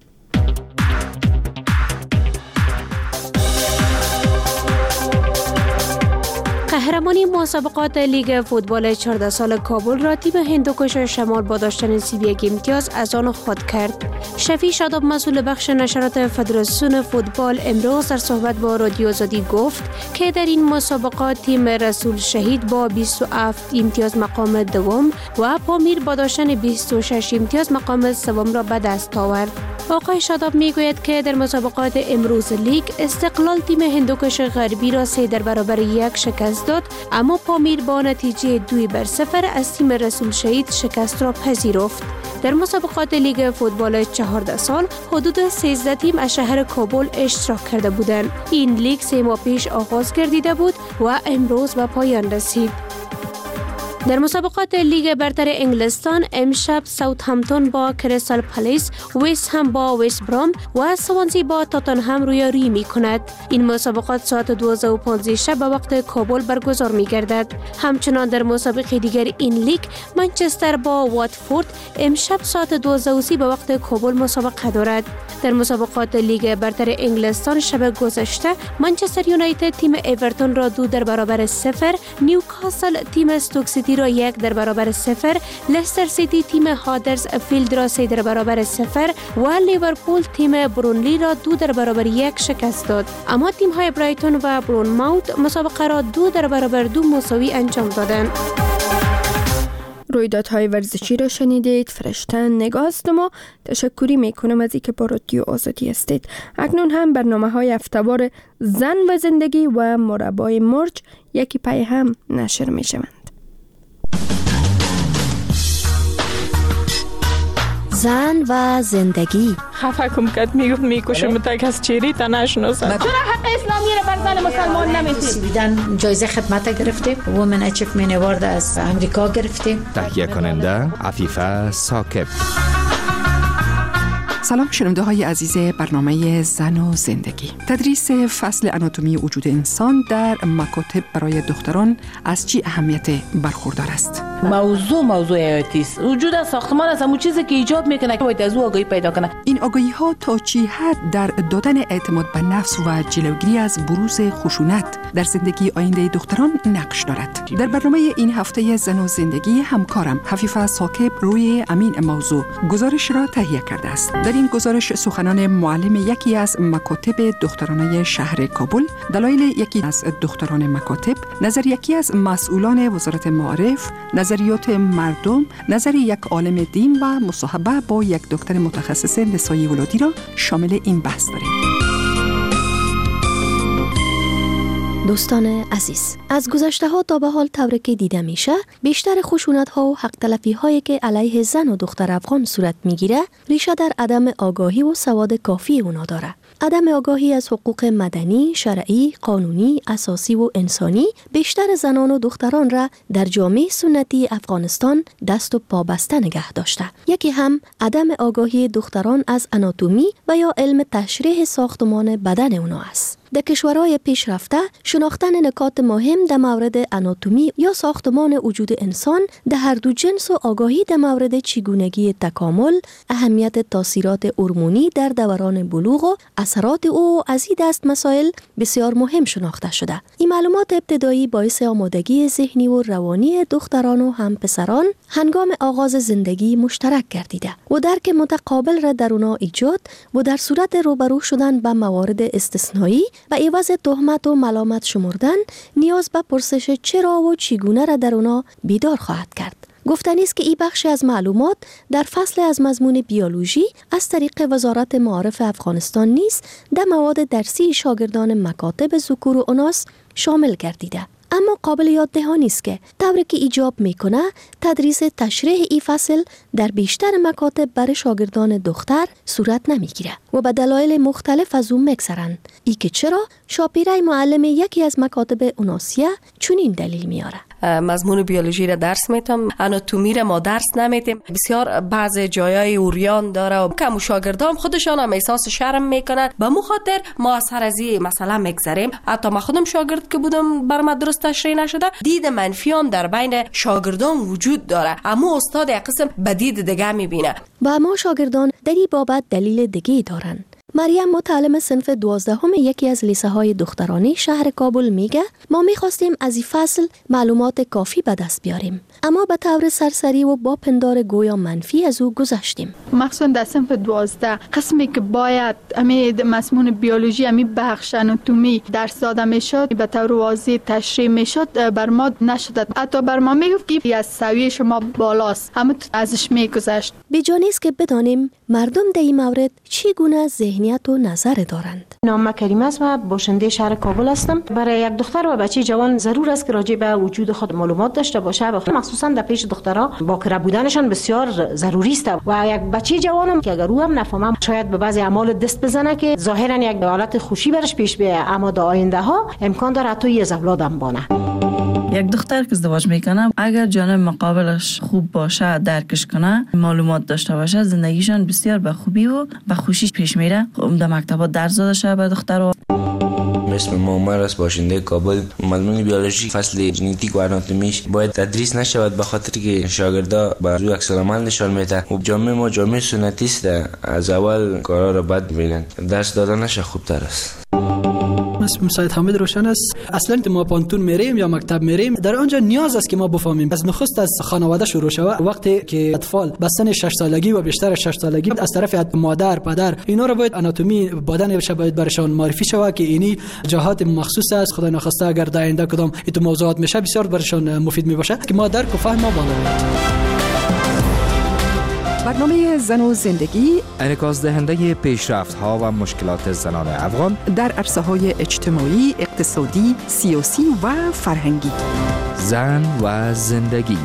قهرمانی مسابقات لیگ فوتبال چهارده سال کابل را تیم هندوکش شمال با داشتن سی و یک امتیاز از آن خود کرد. شفیع شاداب مسئول بخش نشرات فدراسیون فوتبال امروز در صحبت با رادیو آزادی گفت که در این مسابقات تیم رسول شهید با بیست و هفت امتیاز مقام دوم و پامیر با داشتن بیست و شش امتیاز مقام سوم را به دست آورد. آقای شاداب میگوید که در مسابقات امروز لیگ استقلال تیم هندوکش غربی را سه در برابر یک شکست داد، اما پامیر با نتیجه دوی بر صفر از تیم رسول شهید شکست را پذیرفت. در مسابقات لیگ فوتبال چهارده سال حدود سیزده تیم از شهر کابل اشتراک کرده بودند. این لیگ سه ماه پیش آغاز گردیده بود و امروز به پایان رسید. در مسابقات لیگ برتر انگلستان امشب ساوثهمپتون با کریستال پالیس، ویست هم با ویست برام و سوانزی با تاتنهام رویارویی می کند. این مسابقات ساعت دوازده و پانزده شب به وقت کابل برگزار می گردد. همچنان در مسابقه دیگر این لیگ منچستر با واتفورد امشب ساعت دوازده و سی به وقت کابل مسابقه دارد. در مسابقات لیگ برتر انگلستان شب گذشته منچستر یونایتد تیم اورتون را دو در برابر صفر، نیوکاسل تیم استوک سیتی را یک در برابر صفر، لستر سیتی تیم هادرز فیلد را سه در برابر صفر و لیورپول تیم برونلی را دو در برابر یک شکست داد. اما تیم های برایتون و برونماوت مسابقه را دو در برابر دو مساوی انجام دادند. رویدادهای ورزشی را شنیدید. فرشته نگاست ما تشکری میکنم از اینکه با رادیو آزادی هستید. اکنون هم برنامه های هفته‌وار زن و زندگی و مربای مرج یکی پای هم نشر میشوند. زن و زندگی. خفه کم کد میگفت میکشم تا کس چیری تا نشناسد. چرا حق اسلامی را بر زن مسلمان نمیدید؟ سویدن جایزه خدمت گرفتیم. وومن اچیومنت اوارد از امریکا گرفتیم. تهیه کننده عفیفه ثاقب. سلام شنونده های عزیز برنامه زن و زندگی. تدریس فصل آناتومی وجود انسان در مکاتب برای دختران از چی اهمیت برخوردار است؟ موضوع موضوع حیاتی است. وجود ساختمان است، همون چیزی که ایجاب میکنه که باید از او آگاهی پیدا کنه. این آگاهی ها تا چی حد در دادن اعتماد به نفس و جلوگیری از بروز خشونت در زندگی آینده دختران نقش دارد. در برنامه این هفته زن و زندگی همکارم حفیفه ساکب روی امین موضوع گزارش را تهیه کرده است. در این گزارش سخنان معلم یکی از مکاتب دخترانه شهر کابل، دلایل یکی از دختران مکاتب، نظر یکی از مسئولان وزارت معارف، نظریات مردم، نظر یک عالم دین و مصاحبه با یک دکتر متخصص نسای ولادی را شامل این بحث داریم. دوستان عزیز، از گذشته ها تا به حال طوری که دیده میشه، بیشتر خشونت ها و حق تلفی هایی که علیه زن و دختر افغان صورت میگیره، ریشه در عدم آگاهی و سواد کافی اونا داره. عدم آگاهی از حقوق مدنی، شرعی، قانونی، اساسی و انسانی بیشتر زنان و دختران را در جامعه سنتی افغانستان دست و پا بسته نگه داشته. یکی هم عدم آگاهی دختران از آناتومی و یا علم تشریح ساختمان بدن اونا است. در کشورهای پیشرفته شناختن نکات مهم در مورد آناتومی یا ساختمان وجود انسان در هر دو جنس و آگاهی در مورد چگونگی تکامل، اهمیت تاثیرات هورمونی در دوران بلوغ و اثرات او از این دست مسائل بسیار مهم شناخته شده. این معلومات ابتدایی باعث آمادگی ذهنی و روانی دختران و هم پسران هنگام آغاز زندگی مشترک گردیده و درک متقابل را در اونا ایجاد و در صورت روبرو شدن با موارد استثنایی و عوض تهمت و ملامت شمردن نیاز به پرسش چرا و چگونه را در اونا بیدار خواهد کرد. گفتنی است که این بخش از معلومات در فصل از مضمون بیولوژی از طریق وزارت معارف افغانستان نیز در مواد درسی شاگردان مکاتب ذکور و اناث شامل گردیده. اما قابل یاد دهانی است که طوری که ایجاب میکنه تدریس تشریح این فصل در بیشتر مکاتب برای شاگردان دختر صورت نمیگیره و به دلایل مختلف از اون میگذرند. ای که چرا شاپیره معلم یکی از مکاتب اناسیه چنین دلیل میاره. مضمون بیولوژی را درس میتم، آناتومی را ما درس نمیتیم. بسیار بعض جایای اوریان داره و کم شاگردان خودشان هم احساس شرم میکنن. به مو خاطر ما از هر از این مسئله میگذریم. حتی ما خودم شاگرد که بودم بر ما درست تشریح نشده، دید منفی هم در بین شاگردان وجود داره. اما استاد یک قسم به دید دیگه میبینه. با ما شاگردان در این بابت دلیل دیگه دارن. مریم متعلم صنف دوازدهم یکی از لیسه های دخترانه شهر کابل میگه ما میخواستیم از این فصل معلومات کافی به دست بیاریم، اما به طور سرسری و با پندار گویا منفی از او گذشتیم. مخصوصا در صنف دوازده قسمی که باید امی مضمون بیولوژی، امی بخش آناتومی درس داده میشد به طور واضح تشریح میشد، بر ما نشد. حتی بر ما میگفت که از سویه شما بالاست، اما ازش میگذشت. بی‌جا نیست که بدانیم مردم در این مورد چگونه ذهنیت و نظر دارند. نام کریم است و باشنده شهر کابل هستم. برای یک دختر و بچه جوان ضرور است که راجع به وجود خود معلومات داشته باشه، مخصوصا در پیش دخترها باکره بودنشان بسیار ضروری است و یک بچه جوانم که اگر او هم نفهمم شاید به بعضی اعمال دست بزنه که ظاهرا یک حالت خوشی برش پیش بیاد، اما در آینده ها امکان داره حتی یه اولادم بانه. یک دختر که ازدواج میکنه اگر جانب مقابلش خوب باشه، درکش کنه، معلومات داشته باشه، زندگیشان بسیار به خوبی و به خوشی پیش میره. در مکتبات درس داده شده به دخترها. اسم معمر است، باشنده کابل. مضمون بیولوژی فصل ژنتیک و آناتومیش باید تدریس نشود به خاطر که شاگردا به زو عکس العمل نشان میدن و جامعه ما جامعه سنتی است، از اول کارا را بد میبینن. درس دادنش خوبتر است. اسمم سید حامد روشن است. اصلا ما پانتون میریم یا مکتب میریم، در آنجا نیاز است که ما بفهمیم. از نخست از خانواده شروع شود. وقتی که اطفال به سن شش سالگی و بیشتر شش سالگی از طرف مادر، پدر، اینا رو باید آناتومی بدن باید برشان معرفی شود که اینی جهات مخصوص است. خدای نخواسته اگر در آینده کدام این موضوعات میشه بسیار برشان مفید میباشه که ما درک و فهم ما بالا ببریم. برنامه زن و زندگی انعکاس دهنده پیشرفت‌ها و مشکلات زنان افغان در عرصه‌های اجتماعی، اقتصادی، سیاسی و فرهنگی. زن و زندگی.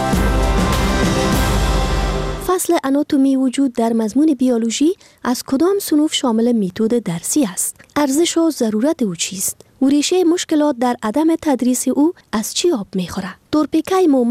فصل آناتومی وجود در مضمون بیولوژی از کدام صنوف شامل میتود درسی است؟ ارزش و ضرورت او چیست؟ و ریشه مشکلات در عدم تدریس او از چی آب میخوره؟ دورپیکای مومند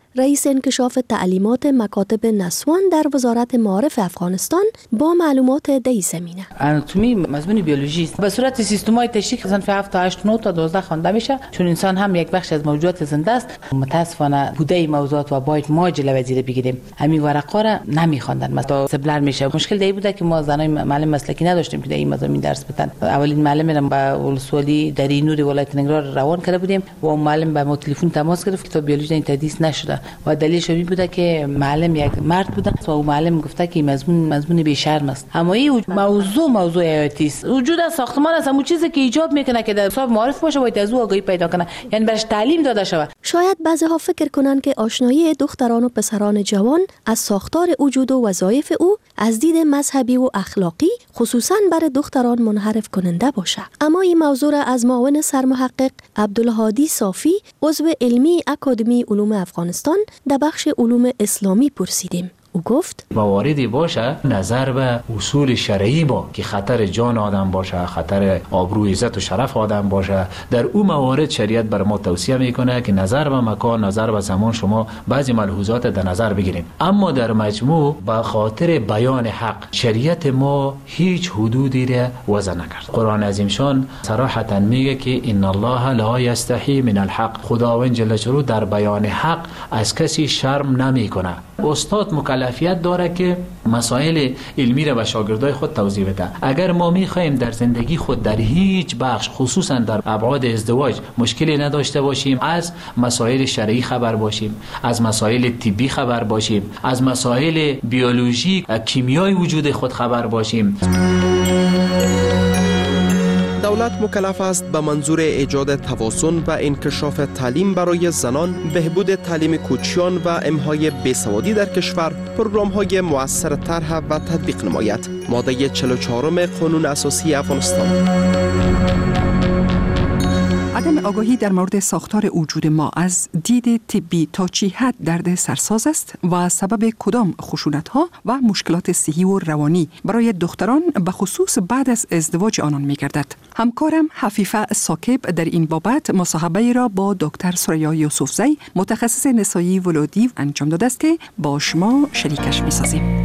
رئیس انکشاف تعلیمات مکاتب نسوان در وزارت معارف افغانستان با معلومات در زمینه. آناتومی مضمون بیولوژی است. به صورت سیستم‌های تشریح صنف هفت تا هشت نه تا دوازده خوانده میشه، چون انسان هم یک بخش از موجودات زنده است. متاسفانه بوده موضوعات و باید ما جلوه زیر بگیریم. همین ورقا را نمیخواندن، مثلا سبلر میشه. مشکل دی بوده که ما زنای معلم مسلکی نداشتیم که در این مضامین درس بدن. اولین معلم را با ولسوالی در نور ولایت ننگرهار روان کرده بودیم و اون معلم با ما تلفن تماس گرفت که تو بیولوژی تدریس نشده و دلیلش این بوده که معلم یک مرد بوده و اون معلم گفته که مضمون مضمون بی شرم است. اما این موضوع موضوع حیاتی است. وجود ساختمان است، همون چیزی که ایجاب میکنه که در حساب معارف باشه باید از او آگاهی پیدا کنه، یعنی برش تعلیم داده شود. شاید بعضی‌ها فکر کنند که آشنایی دختران و پسران جوان از ساختار وجود و وظایف او از دید مذهبی و اخلاقی خصوصاً برای دختران منحرف کننده باشه. اما این موضوع را از معاون سرمحقق عبدالهادی صافی عضو علمی اکادمی علوم افغانستان در بخش علوم اسلامی پرسیدیم. او گفت مواردی باشه نظر به اصول شرعی با که خطر جان آدم باشه، خطر آبرو عزت و شرف آدم باشه، در او موارد شریعت بر ما توصیه میکنه که نظر به مکان، نظر به زمان شما بعضی ملحوظات در نظر بگیرید. اما در مجموع به خاطر بیان حق شریعت ما هیچ حدودی را وضع نکرد. قرآن عظیمشان صراحتا میگه که ان الله لا یستحی من الحق. خداوند جل جلاله در بیان حق از کسی شرم نمیکنه. استاد مکلفیت داره که مسائل علمی را به شاگردای خود توضیح بده. اگر ما میخوایم در زندگی خود در هیچ بخش خصوصا در ابعاد ازدواج مشکلی نداشته باشیم، از مسائل شرعی خبر باشیم، از مسائل طبی خبر باشیم، از مسائل بیولوژیک کیمیای وجود خود خبر باشیم. دولت مکلف است به منظور ایجاد توازن و انکشاف تعلیم برای زنان، بهبود تعلیم کوچیان و امحای بیسوادی در کشور پروگرام‌های مؤثر طرح و تطبیق نماید. ماده چهل و چهار قانون اساسی افغانستان. عدم آگاهی در مورد ساختار وجود ما از دید طبی تا چی حد درد سرساز است و سبب کدام خشونت‌ها و مشکلات صحی و روانی برای دختران به خصوص بعد از ازدواج آنان می‌گردد. همکارم حفیفه ساکب در این بابت مصاحبه را با دکتر سریا یوسفزی متخصص نسایی ولادی انجام داده است که با شما شریکش می‌سازیم.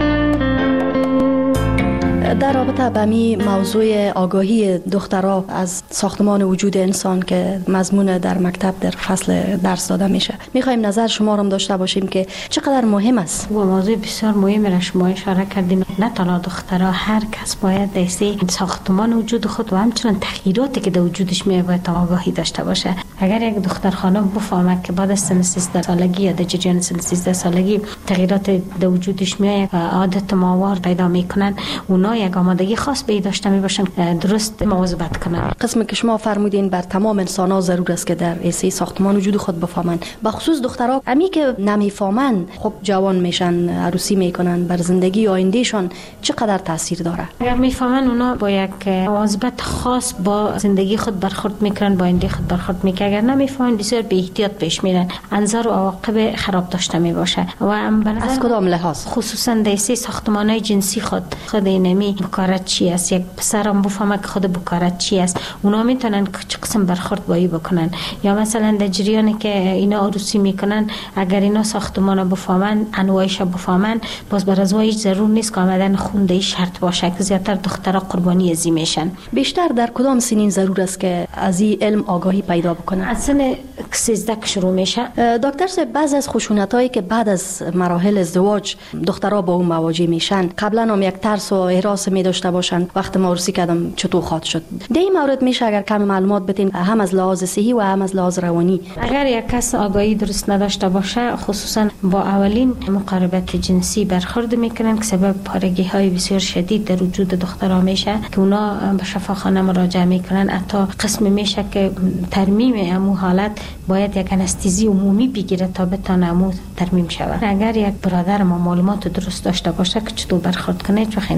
در رابطه با می موضوع آگاهی دخترها از ساختمان وجود انسان که مضمون در مکتب در فصل درس داده میشه، میخوایم نظر شما را داشته باشیم که چقدر مهم است. و موضوع بسیار مهمی را شما اشاره کردین. نه تنها دخترها، هر کس باید در ساختمان وجود خود و همچنین تغییراتی که در وجودش میاد باید آگاهی داشته باشه. اگر یک دختر خانم بفهمه که بعد از سن سیزده سالگی یا در جریان سن سیزده سالگی تغییرات در وجودش میاد و عادت ماوار پیدا میکنن، اونا یک آمادگی خاص به داشته می باشن درست مواظبت کنن. قسمی که شما فرمودین بر تمام انسان ها ضرور است که در ایسه ساختمان وجود خود بفهمن. به خصوص دخترها امی که نمیفهمن، خب جوان میشن، عروسی میکنن، بر زندگی آیندهشان چقدر تاثیر داره؟ اگر میفهمن اونا با یک مواظبت خاص با زندگی خود برخورد میکنن، با آینده خود برخورد میکنن. اگر نمیفهمن بسیار بی احتیاط پیش میرن، انظار و عواقب خراب داشته می باشه. و از کدام لحاظ؟ خصوصا در ایسه ساختمان‌های جنسی خود خود اینمی بکارت چی است. یک پسرم بفهمه که خود بکارت چی است، اونا میتونن چه قسم برخورد با ای بکنن. یا مثلا در جریانی که اینا عروسی میکنن، اگر اینا ساختمان بفهمن، انواعش بفهمن، باز بر ازواج ضرور نیست که آمدن خونده شرط باشه که زیادتر دخترها قربانی ازی میشن. بیشتر در کدام سنین ضرور است که از این علم آگاهی پیدا بکنن؟ از سن سیزده که شروع میشه. دکتر صاحب، بعض از خشونتایی که بعد از مراحل ازدواج دخترها با اون مواجه میشن، قبلا هم یک ترس و هراس می داشته باشن وقت ما عروسی کردم چطور خواهد شد؟ در این مورد میشه اگر کم معلومات بدین، هم از لحاظ صحی و هم از لحاظ روانی؟ اگر یک کس آگاهی درست نداشته باشه، خصوصا با اولین مقاربت جنسی برخورد میکنن که سبب پارگی های بسیار شدید در وجود دخترها میشه که اونا به شفاخانه مراجعه میکنن. حتی قسم میشه که ترمیم امو حالت باید یک انستزی عمومی بگیره تا بتونه امو ترمیم شود. اگر یک برادر ما معلومات درست داشته باشه که چطور برخورد کنه، چه خیلی به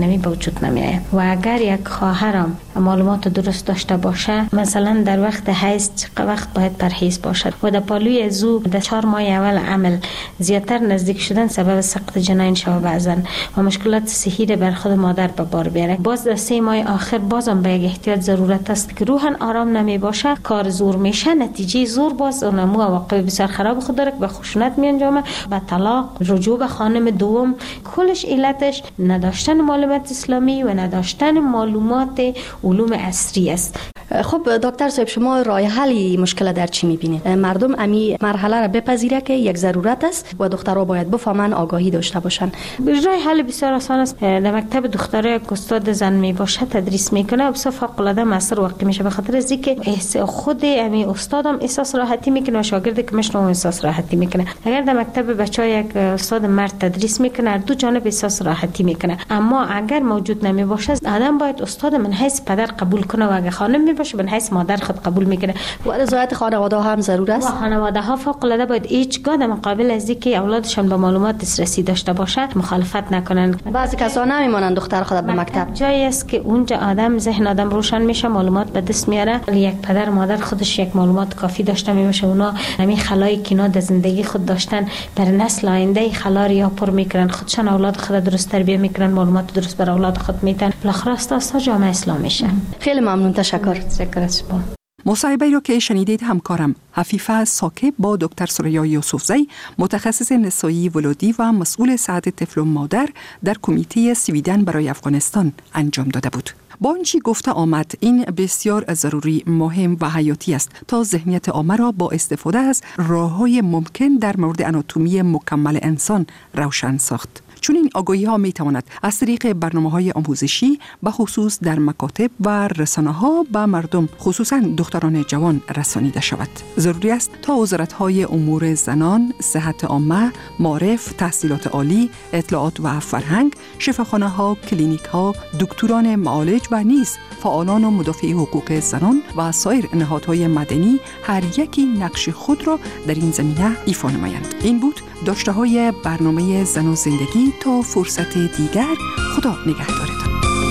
وجود نمیآید. و اگر یک خواهرم معلومات درست داشته باشه، مثلا در وقت حیض چقدر وقت باید پرهیز باشد و در پالوی زو در چهار ماه اول عمل زیادتر نزدیک شدن سبب سقط جنین شود بعضن و مشکلات صحی بر خود مادر به بار بیاره. باز در سه ماه آخر بازم به یک احتیاط ضرورت است که روحن آرام نمی باشه، کار زور میشه، نتیجه زور باز اونمو واقع بسیار خراب خود داره، به خشونت می انجامه، به طلاق، رجوع به خانم دوم. کلش علتش نداشتن معلومات اسلامی و نداشتن معلومات علوم عصری است. خب دکتر صاحب، شما راه حل مشکل در چی میبینید؟ مردم امی مرحله را بپذیره که یک ضرورت است و دخترها باید بفهمن، آگاهی داشته باشن. راه حل بسیار آسان است. در مکتب دختره که استاد زن می باشه تدریس میکنه و بسیار فوق العاده موثر واقع میشه، به خاطر از اینکه خود امی استادم احساس راحتی میکنه و شاگرد که مشنو احساس راحتی میکنه. اگر در مکتب بچه‌ها یک استاد مرد تدریس میکنه، دو جانب احساس راحتی میکنه. اما اگر موجود نمی باشه، آدم باید استاد من حیث پدر قبول کنه و اگر خانم می باشه من حیث مادر خود قبول میکنه. و رضایت خانواده هم ضرور است. و خانواده ها فوق العاده باید هیچگاه در مقابل از اینکه اولادشان به معلومات دسترسی داشته باشه مخالفت نکنن. بعضی کسا نمیمونن دختر خود به مکتب. جایی است که اونجا آدم ذهن آدم روشن میشه، معلومات به دست میاره. یک پدر مادر خودش یک معلومات کافی داشته میباشه، اونا همین خلایی که اینا در زندگی خود داشتن در نسل آینده خلا ریا پر میکنن، خودشان اولاد خود درست تربیت میکنن، معلومات درست بر اولاد خود میتن. بالاخره است جامعه اسلامی میشه. خیلی ممنون، تشکر. تشکر. مصاحبه را که شنیدید همکارم حفیفه ساکب با دکتر سریا یوسفزی، متخصص نسایی ولادی و مسئول صحت طفل و مادر در کمیته سویدن برای افغانستان انجام داده بود. با آنچه گفته آمد، این بسیار ضروری، مهم و حیاتی است تا ذهنیت عامه را با استفاده از راه‌های ممکن در مورد آناتومی مکمل انسان روشن ساخت. چون این آگاهی ها می تواند از طریق برنامه های آموزشی به خصوص در مکاتب و رسانه ها به مردم، خصوصا دختران جوان، رسانیده شود. ضروری است تا وزارت های امور زنان، صحت عامه، معارف، تحصیلات عالی، اطلاعات و فرهنگ، شفاخانه ها، کلینیک ها، دکتران معالج و نیز فعالان و مدافع حقوق زنان و سایر نهادهای مدنی هر یکی نقش خود را در این زمینه ایفا نمایند. این بود داشته های برنامه زن و زندگی. تا فرصت دیگر، خدا نگهدارتان.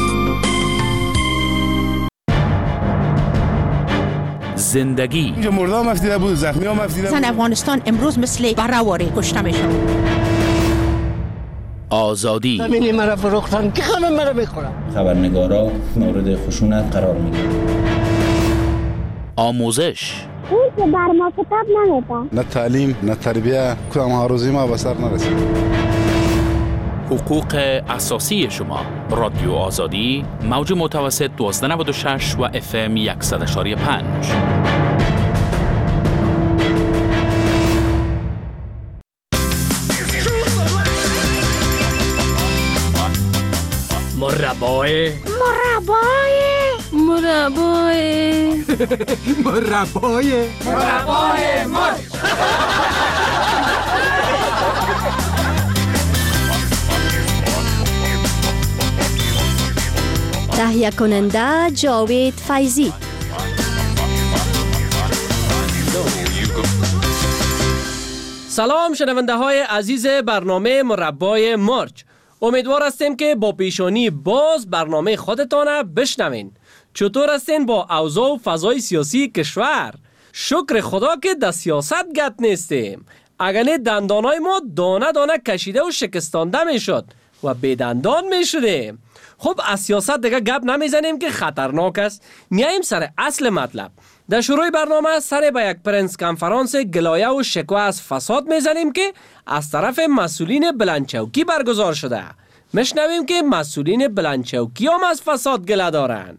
زندگی اینجا مرده هم افتیده بود، زخمی هم افتیده بود. زن افغانستان امروز مثل برهواری کشته میشن. آزادی همینی مرا فروختن که همه مرا میخورن. خبرنگارا مورد خشونت قرار میگیرن. آموزش اون که بر ما کتاب نمیده. نه تعلیم نه تربیه، کدام هاروزی ما به سر نرسید. حقوق اساسی شما. رادیو آزادی، موج متوسط دوازده نود و شش و اف ام صد و پنج. مربای مربای مربای مربای مربای مرد. تهیه کننده جاوید فیضی. سلام شنونده های عزیز برنامه مربای مرچ. امیدوار هستیم که با پیشانی باز برنامه خودتان بشنوین. چطور هستین با اوضاع و فضای سیاسی کشور؟ شکر خدا که در سیاست گت نیستیم. اگر نه دندانای ما دانه دانه کشیده و شکستانده می شد و به دندان می شدیم. خب از سیاست دیگه گپ نمیزنیم که خطرناک است. میایم سر اصل مطلب. در شروع برنامه سر به یک پرنس کنفرانس گلایه و شکوه از فساد میزنیم که از طرف مسئولین بلندچوکی برگزار شده. میشنویم که مسئولین بلندچوکی هم از فساد گله دارن.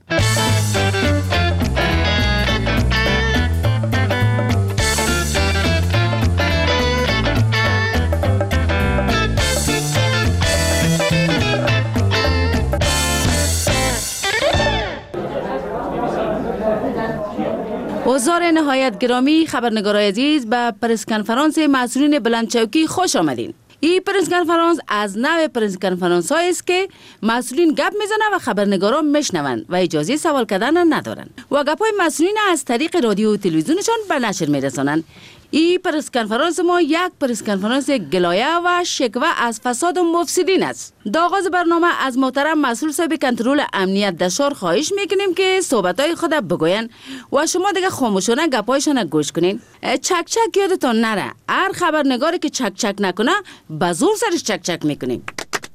حضار نهایت گرامی، خبرنگارای عزیز، به پرس کنفرانس مسئولین بلندچوکی خوش آمدین. این پرس کنفرانس از نوع پرس کنفرانس هایی است که مسئولین گپ میزنن و خبرنگاران میشنوند و اجازه سوال کردن ندارن و گپای مسئولین از طریق رادیو و تلویزیونشان به نشر میرسانند. این پرس کنفرانس ما یک پرس کنفرانس گلایه و شکوه از فساد و مفسدین است. در آغاز برنامه از محترم مسئول صاحب کنترل امنیت دشار خواهش میکنیم که صحبت‌های خود بگوین و شما دیگه خاموشانه گپایشان گوش کنین. چک چک یادتون نره، هر خبرنگاری که چک چک نکنه به زور سرش چک چک میکنیم.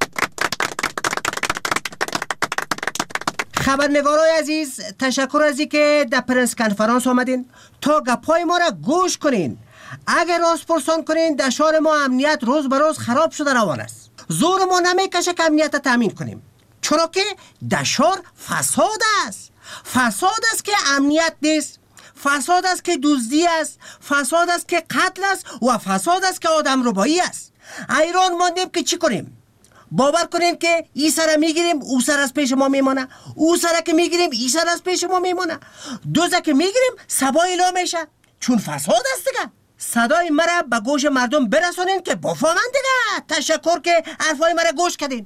خبرنگارای عزیز، تشکر از اینکه در پرس کنفرانس آمدین تا گپای ما را گوش کنین. اگر راست پرسان کنین در شهر ما امنیت روز به روز خراب شده روان است. زور ما نمیکشه که امنیت تامین کنیم، چرا که در شهر فساد است. فساد است که امنیت نیست، فساد است که دزدی است، فساد است که قتل است و فساد است که آدم ربایی است. ایران ماندیم که چی کنیم؟ باور کنین که این سر میگیریم او سر از پیش ما میمانه، او سر که میگیریم این سر از پیش ما میمانه، دوزه که میگیریم سبای لا میشه، چون فساد است دیگه. صدای مرا به گوش مردم برسونین که بفهمن دیگه. تشکر که حرفای مرا گوش کردین.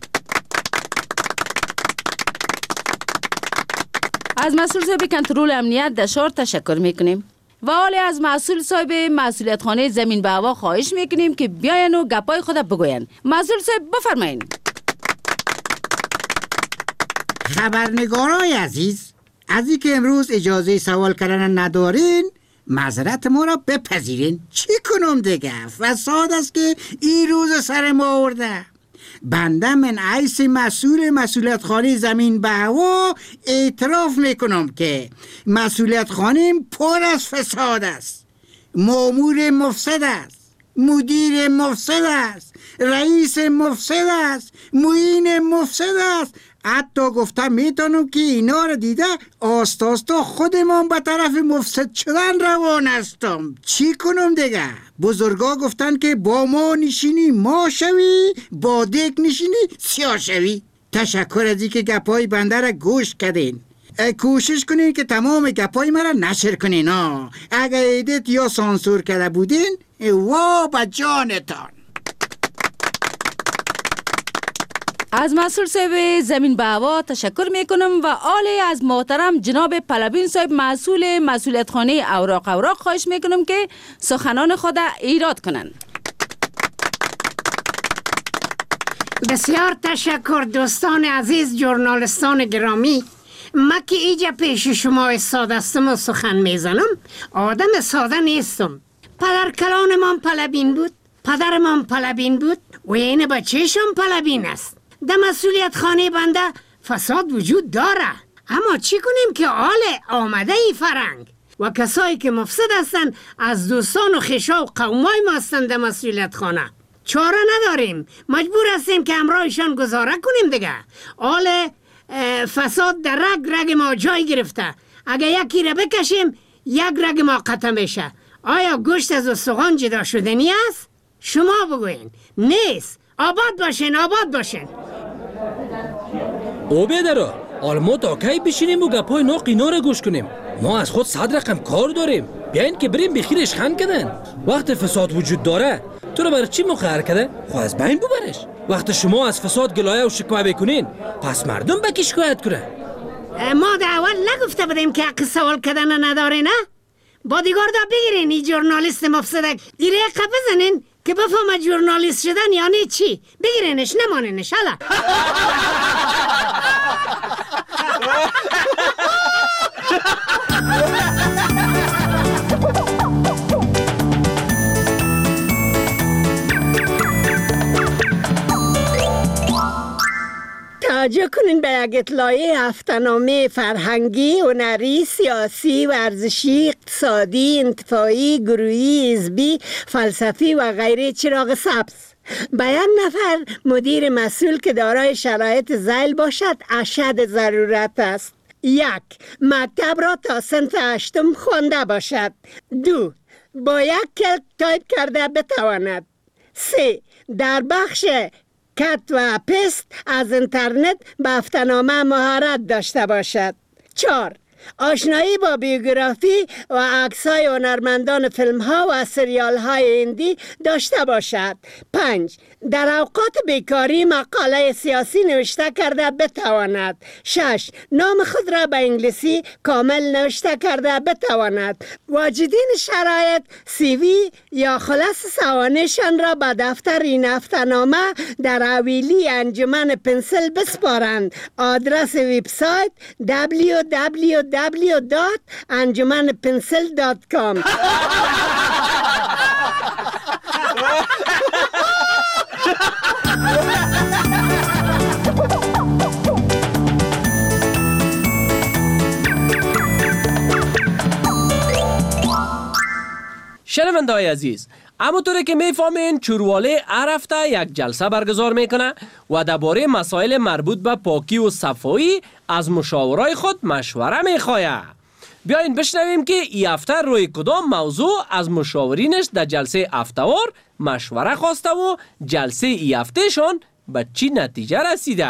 از مسئول صاحب کنترل امنیت دشار تشکر میکنیم و حالی از مسئول صاحب مسئولیت خانه زمین به هوا خواهش میکنیم که بیاین و گپای خود بگوین. مسئول صاحب بفرمایین. خبرنگارای عزیز، از این که امروز اجازه سوال کردن ندارین معذرت ما را بپذیرین. چی کنم دیگه؟ فساد است که این روز سر ما آورده. بنده من حیث مسئول مسئولیت خانه زمین به هوا اعتراف میکنم که مسئولیت خانه پر از فساد است. مامور مفسد است، مدیر مفسد است، رئیس مفسد است، معین مفسد است. حتی گفتم میتونم که اینا رو دیده آستا آستا خودمان به طرف مفسد شدن روان هستم. چی کنم دیگه؟ بزرگا گفتن که با ما نشینی ما شوی، با دک نشینی سیاه شوی. تشکر از اینکه گپای بنده را گوش کردین. کوشش کنین که تمام گپای مرا نشر کنین. ها اگه ایدیت یا سانسور کرده بودین وا با جانتان. از مسئول صاحب زمین به هوا تشکر میکنم و آلی از محترم جناب پلوین صاحب مسئول مسئولیت خانه اوراق اوراق خواهش میکنم که سخنان خود ایراد کنن. بسیار تشکر دوستان عزیز، ژورنالیستان گرامی. ما که ایجا پیش شما ساده استم و سخن میزنم، آدم ساده نیستم. پدر کلان من پلوین بود، پدر من پلوین بود و این بچهشم پلوین است. در مسئولیت خانه بنده فساد وجود داره، اما چی کنیم که آل آمده ای فرنگ و کسایی که مفسد هستن از دوستان و خیشا و قومای ما هستن در مسئولیت خانه. چاره نداریم، مجبور هستیم که امرایشان گزاره کنیم دیگه. آل فساد در رگ رگ ما جای گرفته، اگه یکی را بکشیم یک رگ ما قطع میشه. آیا گوشت از استخوان جدا شدنی است؟ شما بگوین. نیست. آباد باشین، آباد باشین. او بیدرا، حالا ما تا کی بشینیم و گپای ناق اینا را گوش کنیم؟ ما از خود صد رقم کار داریم. بیاین که بریم بخیرش خند کردن. وقت فساد وجود داره تو رو برای چی مقرر کرده؟ خو از بین ببرش. وقت شما از فساد گلایه و شکوه بکنین پس مردم به کی شکایت کنه؟ ما در اول نگفته بودیم که حق سوال کردن نداره؟ نه؟ با دیگار دا بگیرین این ژورنالیست مفسدک ایره قب بزنین که بفهمه ژورنالیست شدن یعنی چی. بگیرینش نمانینش. حالا توجه کنین به یک اطلاعیه هفته‌نامه فرهنگی، هنری، سیاسی، ورزشی، اقتصادی، انتفاعی، گروهی، حزبی، فلسفی و غیره چراغ سبز. به یک نفر مدیر مسئول که دارای شرایط ذیل باشد اشد ضرورت است. یک، مکتب را تا صنف هشتم خوانده باشد. دو، با یک کلک تایپ کرده بتواند. سه، در بخش کت و پست از اینترنت به هفته‌نامه مهارت داشته باشد. چهار، آشنایی با بیوگرافی و عکس‌های هنرمندان فیلم‌ها و سریال‌های هندی داشته باشد. پنج. در اوقات بیکاری مقاله سیاسی نوشته کرده بتواند. شش. نام خود را به انگلیسی کامل نوشته کرده بتواند. واجدین شرایط سی وی یا خلاص سوانحشان را به دفتر این هفته‌نامه در حویلی انجمن پنسل بسپارند. آدرس وبسایت دبلیو دبلیو دبلیو دات انجمن پنسل دات کام. شنونده‌های عزیز، همونطوری که میفهمین چورواله هر هفته یک جلسه برگزار میکنه و درباره مسائل مربوط به پاکی و صفایی از مشاورای خود مشوره میخواه. بیاین بشنویم که این هفته روی کدام موضوع از مشاورینش در جلسه هفته‌وار مشوره خواسته و جلسه این هفته شان به چی نتیجه رسیده.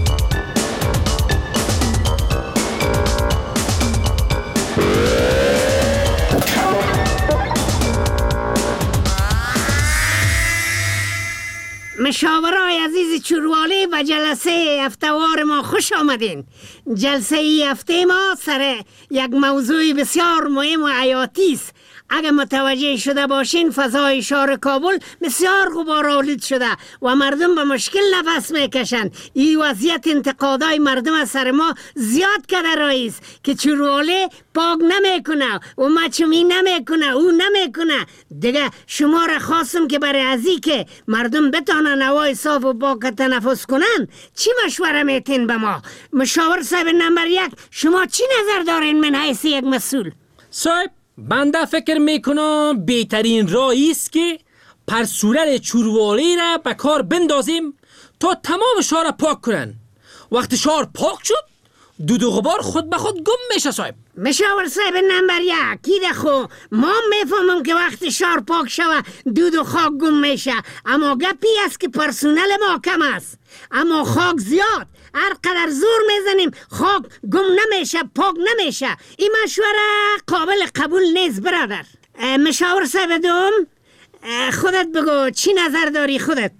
مشاورای عزیز چوروالی و جلسه هفته‌وار ما خوش آمدین. جلسه ای هفته ما سر یک موضوع بسیار مهم و حیاتی است. اگر متوجه شده باشین فضای شهر کابل بسیار غبارآلود شده و مردم به مشکل نفس میکشن. این وضعیت انتقادای مردم از سر ما زیاد کرده رئیس که چوروالی پاک نمیکنه و مچمی نمیکنه او نمیکنه. دیگه شما را خواستم که برای ازی که مردم بتانن هوای صاف و پاک تنفس کنن چی مشوره میتین به ما؟ مشاور صاحب نمبر یک، شما چی نظر دارین من حیث یک مسئول؟ صاحب بنده فکر میکنم بهترین راهی است که پرسونل چوروالی را به کار بندازیم تا تمام شهر را پاک کنن. وقتی شهر پاک شد دود و غبار خود به خود گم میشه. صاحب مشاور صاحب نمبر یک، کی دخو ما میفهمم که وقتی شهر پاک شوه دود و خاک گم میشه، اما گپی است که پرسونل ما کم است اما خاک زیاد. هر قدر زور میزنیم خاک گم نمیشه، پاک نمیشه. این مشوره قابل قبول نیست برادر. مشاور صاحب دوم، خودت بگو چی نظر داری خودت؟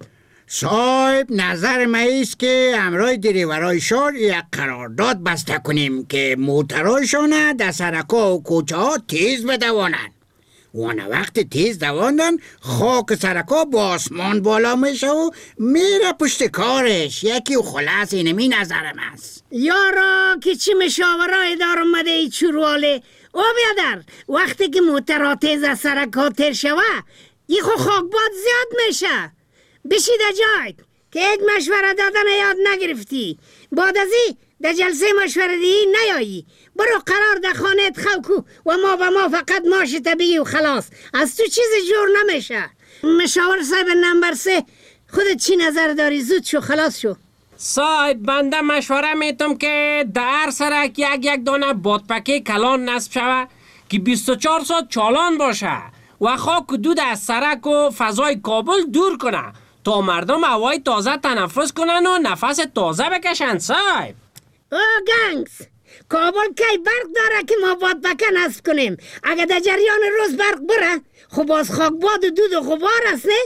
صاحب نظر ما ایست که همراه دریورای شهر یک قرارداد بسته کنیم که موترایشان در سرکا و کوچه ها تیز بدوانند. وانا وقت تیز دواندن خاک سرکا با آسمان بالا میشه و میره پشت کارش. یکی و خلاص اینمی نظرم است. یارا که چی مشاورای دار اومده ای چورواله او بیادر وقتی که موترها تیز از سرکا تیر شوه ای خو خاک باد زیاد میشه. بشید جایت که یک مشوره دادن یاد نگرفتی. بعد از این در جلسه مشوره دی نیایی. برو قرار در خانه خوکو و ما به ما فقط ماش طبیعی و خلاص. از تو چیز جور نمیشه. مشاور صاحب نمبر سه، خودت چی نظر داری؟ زود شو خلاص شو. صاحب بنده مشوره میتم که در سرک یک یک دانه بادپکه کلان نصب شوه که بیست و چهار ساعت چالان باشه و خاک و دود از سرک و فضای کابل دور کنه تا مردم هوای تازه تنفس کنن و نفس تازه بکشن. صاحب او گنگس کابل کی برق داره که ما بادپکه نصب کنیم؟ اگه در جریان روز برق بره خب باز خاک باد و دود و غبار است نه؟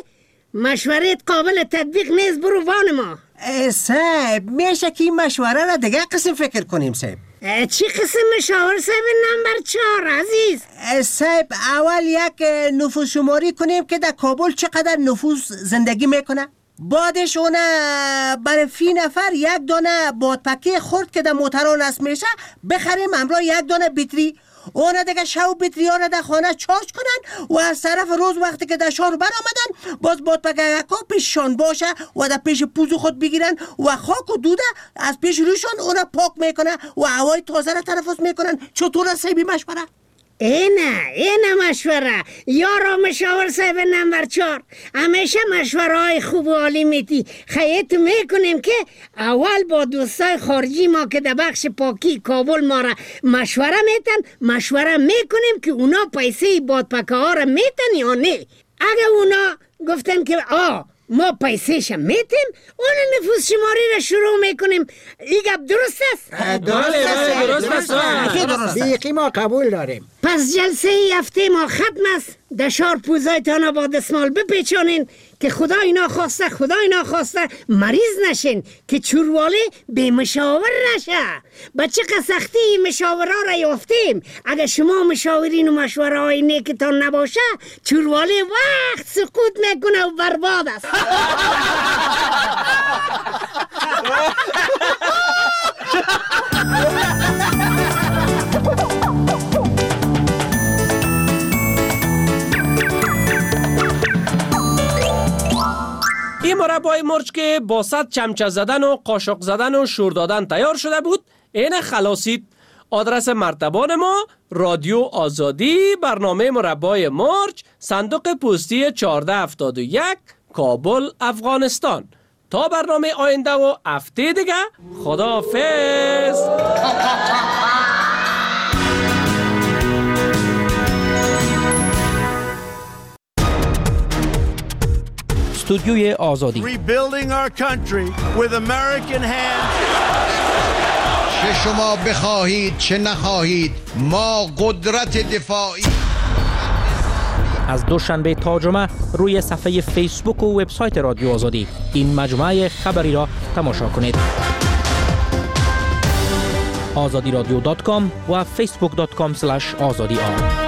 مشورت قابل تطبیق نیست برو وان ما. صاحب میشه که این مشوره را دیگه قسم فکر کنیم. صاحب چی قسم مشاور صاحب نمبر چهار عزیز؟ صاحب اول یک نفوس شماری کنیم که در کابل چقدر نفوس زندگی میکنه. بعدش اونه برای فی نفر یک دانه بادپکه خورد که در موترها نصب میشه بخریم همراه یک دانه بیتری. اونه دیگه شو بیتری ها را در خانه چارج کنن و از طرف روز وقتی که در شهر بر آمدن باز بادپکه ها پیششان باشه و در پیش پوزو خود بگیرن و خاک و دوده از پیش روشان اونه پاک میکنه و هوای تازه را تنفس میکنن. چطور است صاحبی مشوره؟ اینه اینه مشوره یارا مشاور صاحب نمبر چهار. همیشه مشوره های خوب و عالی میتی. خیلی میکنیم که اول با دوستای خارجی ما که در بخش پاکی کابل ما را مشوره میتن مشوره میکنیم که اونا پیسه بادپکه ها را میتن یا نه. اگه اونا گفتن که آه ما پیسهش میتیم اون نفوس شماری را شروع میکنیم. این گپ درست است؟ درست است. درست است. بیقی ما قبول داریم. پس جلسه ای هفته ما ختم است. دشار پوزایتان با دستمال بپیچانین که خدای ناخواسته خدای ناخواسته مریض نشین که چورواله به مشاور نشه. با چه سختی مشاوره را یافتیم. اگر شما مشاورین و مشوره های نیکتان نباشه چورواله وقت سقوط میکنه و برباد است. این مربای مرچ که با صد چمچه زدن و قاشق زدن و شور دادن تیار شده بود، این خلاصید. آدرس مرتبان ما رادیو آزادی، برنامه مربای مرچ، صندوق پستی چهارده هفتاد و یک، کابل، افغانستان. تا برنامه آینده و هفته دیگه، خداحافظ. استودیوی آزادی. Rebuilding our country with American hands. چه شما بخواهید چه نخواهید ما قدرت دفاعی. از دوشنبه تا جمعه روی صفحه فیسبوک و وبسایت رادیو آزادی این مجموعه خبری را تماشا کنید. آزادی رادیو دات کام و فیسبوک دات کام اسلش آزادی آر.